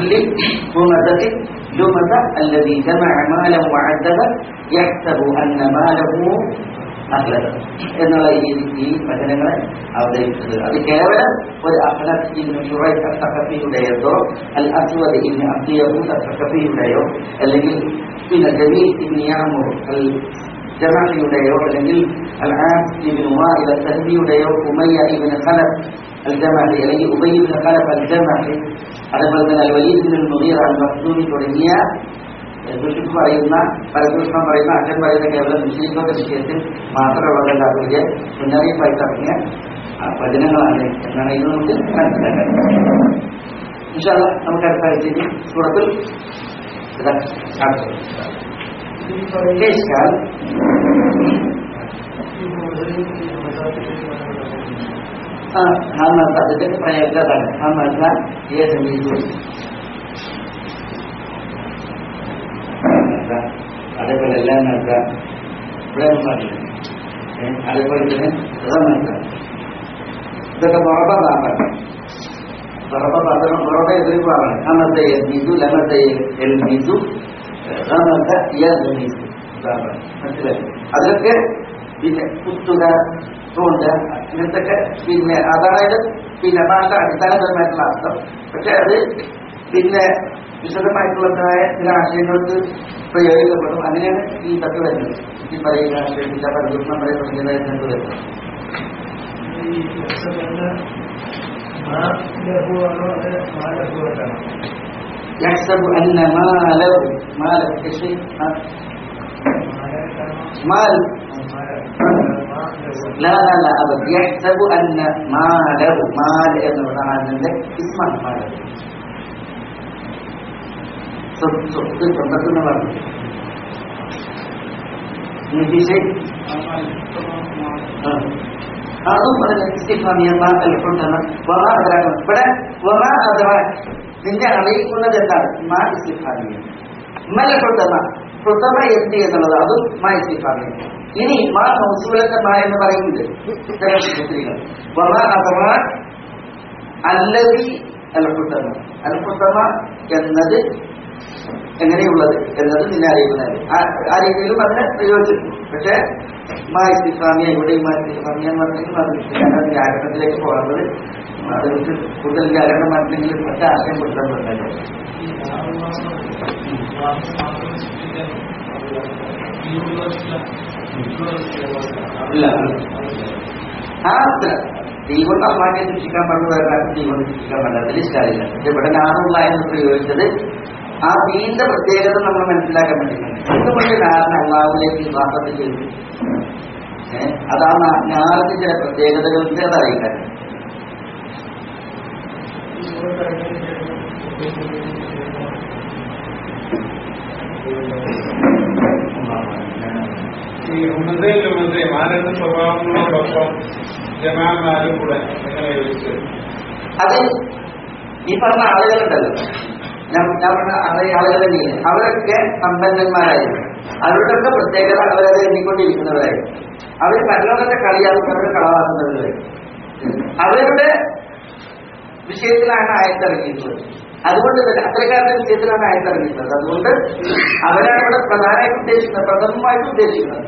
S3: എന്നുള്ള ഈ വചനങ്ങളെ അവതരിപ്പിച്ചത്. അത് കേവലം ഒരു അഹ്ലത്തിയുടെയോ അൽ അസ്വദ് ഇബ്നു അബ്ദിയഹൂദ് അസ്സഖഫിയുടെയോ അല്ലെങ്കിൽ പിന്നെ ജമീൽ ഇബ്നു യഅ്മുർ അൽ ജമാഅത്തിയുടെയോ അല്ലെങ്കിൽ അൽ ആസ് ഇബ്നു വാഇൽ അൽ-സഹബിയുടെയോ ഉമയ്യ ഇബ്നു ഖലഫ് അൽ-ജമാഅത്തി അല്ലെങ്കിൽ ഉബയ്യ ഇബ്നു ഖലഫ് അൽ-ജമാഅത്തി അതുപോലെ തന്നെ അൽ വലീദ് ഇബ്നു മുഗീറ അൽ-മഖ്ദൂമി തുടങ്ങിയ ദുഷിപ്പ് പറയുന്ന പരദൂഷണം പറയുന്ന അച്ഛൻ പറയുന്ന കേവലം മുസ്ലിങ്ങളുടെ വിഷയത്തിൽ മാത്രമുള്ളതല്ല, വലിയ മുന്നറിയിപ്പായിട്ട് ഇറങ്ങിയ വചനങ്ങളാണ് എന്നാണ് ഇത് നമുക്ക് മനസ്സിലാക്കാൻ. ഇൻഷാ അല്ലാഹ് നമുക്ക് അടുത്ത ആഴ്ചയിൽ സൂറത്തുൽ إشكال همزة itu perayaan hamzah dia sendiri ada pelajaran ada berapa ada pelajaran hamzah kita berapa apa berapa bahasa berapa itu berapa hamzah itu hamzah itu hamzah dia sendiri മനസ്സിലായി. അതിലൊക്കെ പിന്നെ പുത്തുക തോണ്ട ഇങ്ങനത്തൊക്കെ പിന്നെ അതായത് പിന്നെ ഭാഷ അടിസ്ഥാനപരമായിട്ടുള്ള അർത്ഥം. പക്ഷെ അത് പിന്നെ വിശദമായിട്ടുള്ളതായ ചില ആശയങ്ങൾക്ക് പ്രയോഗിക്കപ്പെടും. അങ്ങനെയാണ് ഈ ഇതൊക്കെ വരുന്നത്. ഈ പറയുന്ന ആശയത്തില്ല പരിദൂഷണം പറയുന്ന തുടങ്ങിയതായിട്ട് വരുന്നത്. يحسب أن ماله مال كشيء مال لا لا لا أبدا يحسب أن ماله مال إذا عندك اسمه مال سب سب سب نمبر مجھے سے അതും പറഞ്ഞ ഇസ്തിഫാമിയമാ അൽഹുദന വമാ അദ്റാക ഇവിടെ വമാ അദ്റാക നിന്നെ അറിയിക്കുന്നത് എന്താണ്? മാ ഇസ്തിഫാമിയ മൽ ഹുദന ഹുദന എന്ത് എന്നുള്ളത് അതും മാ ഇസ്തിഫാമിയ. ഇനി മാ മൗസൂലത്തെ മാ എന്ന് പറയുന്നത് സ്ത്രീകൾ വമാ അദ്റാക അല്ലദി അൽഹുദന അൽഹുദന എന്നത് എങ്ങനെയുള്ളത് എന്നത് നിന്നെ അറിയിക്കുന്നത് ആ രീതിയിലും അതിനെ പ്രയോജിക്കും. പക്ഷെ മാ ഇസ്തിഫാമിയ ഇവിടെയും മാ ഇസ്തിഫാമിയ എന്ന് പറഞ്ഞെങ്കിലും അത് വ്യാകരണത്തിലേക്ക് പോകുന്നത് അത് വെച്ച് കൂടുതൽ വ്യാകരണം മാറ്റെങ്കിലും മറ്റേ ആശയം കൊടുക്കുന്നുണ്ടല്ലോ. ഇല്ല ആ തീ കൊണ്ട് അമ്മാനെ സൃഷ്ടിക്കാൻ പാടുന്ന വേറെ തീ കൊണ്ട് സൃഷ്ടിക്കാൻ പാടില്ല, അതിൽ ഇഷ്ടമില്ല. പക്ഷെ ഇവിടെ നാറുള്ള എന്ന് പ്രയോഗിച്ചത് ആ ദീന്റെ പ്രത്യേകത നമ്മൾ മനസ്സിലാക്കാൻ വേണ്ടിയിട്ടുണ്ട്. എന്തുകൊണ്ട് നാറിന് അള്ളാഹുവിലേക്ക് വാസത്ത് ചെയ്തു? ഏഹ് അതാ നാറിന് ചില പ്രത്യേകതകൾക്ക് അത് അറിയിക്കാൻ.
S4: ഈ ഉമതയും ലുമതയും ആ രണ്ട് സ്വഭാവങ്ങളോടൊപ്പം ജമാഅമാരും കൂടെ എങ്ങനെ യോജിച്ചത്?
S3: അത് ഈ പറഞ്ഞ ആളുകളുണ്ടല്ലോ, ഞാൻ ഞാൻ പറഞ്ഞ അതേ ആളുകൾ തന്നെയില്ല, അവരൊക്കെ സമ്പന്നന്മാരായിരുന്നു. അവരുടെയൊക്കെ പ്രത്യേകത അവരത് എണ്ണിക്കൊണ്ടിരിക്കുന്നവരായിരുന്നു. അവർ പരലോകത്തെ കളിയാക്കുന്നവരുടെ കളവാക്കുന്നവരായിരുന്നു. അവരുടെ വിഷയത്തിലാണ് ആയത്തിറങ്ങിയിട്ടുള്ളത്. അതുകൊണ്ട് തന്നെ അത്രക്കാരുടെ വിഷയത്തിലാണ് ആയത്തിറങ്ങിയിട്ടുള്ളത്. അതുകൊണ്ട് അവരാണ് ഇവിടെ പ്രധാനമായിട്ട് ഉദ്ദേശിക്കുന്നത്, പ്രഥമമായിട്ട് ഉദ്ദേശിക്കുന്നത്.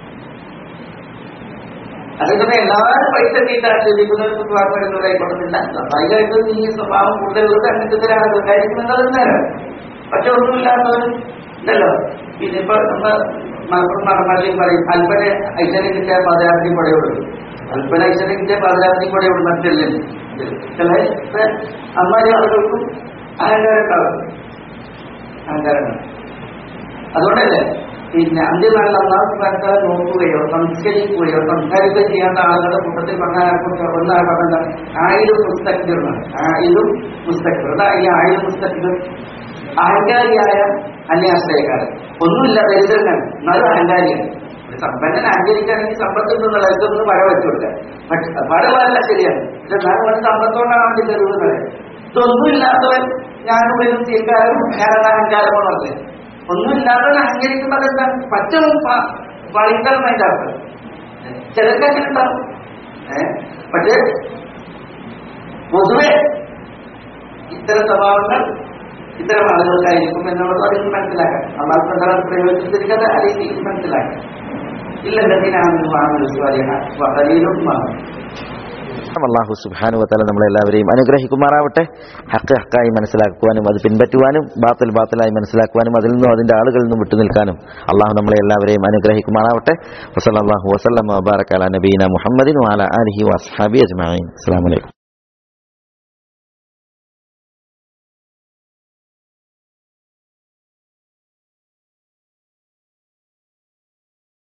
S3: അതുകൊണ്ട് എല്ലാവരും പൈസ നീട്ട് ആസ്വദിക്കുന്നവർക്ക് സ്വാർത്ഥപ്പെടുന്നവരായിക്കൊള്ളുന്നില്ല. സ്വാഭാവികമായിട്ടും ഈ സ്വഭാവം കൂടുതലുള്ളത് അങ്ങനത്തെ ഉണ്ടായിരിക്കുമെന്നതാണ്. പക്ഷെ ഒന്നുമില്ലാത്തവരും ഇല്ലല്ലോ. പിന്നെ ഇപ്പൊ നമ്മൾ മലപ്പുറം നടന്നാലും പറയും അല്പന ഐശ്വര്യം കിട്ടിയ പദയാത്രി പടയുള്ളൂ, അല്പന ഐശ്വര്യം കിട്ടിയ പദയാത്രി പടയുള്ളൂ, മറ്റല്ലേ ചില അമ്മാരി ആളുകൾക്കും അഹങ്കാരം ഉണ്ടാവും. അഹങ്കാരം അതുകൊണ്ടല്ലേ പിന്നെ അന്ത്യനാളിൽ അള്ളാഹു സുബ്ഹാനഹു വ തആല നോക്കുകയോ സംസ്കരിക്കുകയോ സംസാരിക്കുകയോ ചെയ്യാത്ത ആളുകളുടെ കൂട്ടത്തിൽ പറഞ്ഞ ഒന്നാ പറഞ്ഞ ആയിരം മുസ്തക്ബിറാണ്. ആയിരം മുസ്തക്ബിർ. അതാ ഈ ആയിരം മുസ്തക്ബിർ അഹങ്കാരിയായ അന്യാശ്രയക്കാരൻ. ഒന്നുമില്ല, ദരിദ്രനാണ്, എന്നാലും അഹങ്കാരിയാണ്. ഒരു സമ്പന്നൻ അഹങ്കരിക്കുകയാണെങ്കിൽ സമ്പത്തുണ്ടെന്നുള്ള ഇതൊന്ന് വര വെച്ചു കൊടുക്കുക. പക്ഷെ വരവല്ല ശരിയാണ്. പക്ഷെ എന്നാലും ഒരു സമ്പത്തോണ്ടാണ് അവന്റെ തെരുവുന്നത്. ഇതൊന്നുമില്ലാത്തവൻ ഞാനും വരും തീർക്കാരും ഞാനത് അഹങ്കാരമോ പറഞ്ഞത്. ഒന്നുമില്ലാത്തവൻ അഹങ്കരിക്കുമ്പോൾ അതെന്താണ് പറ്റും വളിങ്കലമായിട്ട് അർത്ഥം. ചിലർക്ക് അങ്ങനെ ഉണ്ടാവും. ഏഹ് പക്ഷേ പൊതുവെ ഇത്തരം സ്വഭാവങ്ങൾ ഇത്തരം ആളുകൾക്കായിരിക്കും എന്നുള്ളത് അതിന് മനസ്സിലാക്കാം. അള്ളാഹു പ്രധാന പ്രയോജിച്ചിരിക്കുന്നത് അല്ലെങ്കിൽ മനസ്സിലാക്കാം.
S2: അല്ലാഹു സുബ്ഹാനഹു വ തആല നമ്മളെല്ലാവരെയും അനുഗ്രഹിക്കുമാറാവട്ടെ. ഹഖ് ഹഖായി മനസ്സിലാക്കുവാനും അത് പിൻപറ്റുവാനും ബാത്തിൽ ബാത്തിലായി മനസ്സിലാക്കുവാനും അതിൽ നിന്നും അതിന്റെ ആളുകളിൽ നിന്നും വിട്ടുനിൽക്കാനും അള്ളാഹു നമ്മളെ എല്ലാവരെയും അനുഗ്രഹിക്കുമാറാവട്ടെ. വസല്ലല്ലാഹു വസല്ലമ വബാറക അലാ നബീന മുഹമ്മദിൻ വഅലാ ആലിഹി വഅസ്ഹാബിഹി അജ്മഈൻ. അസ്സലാമു അലൈക്കും.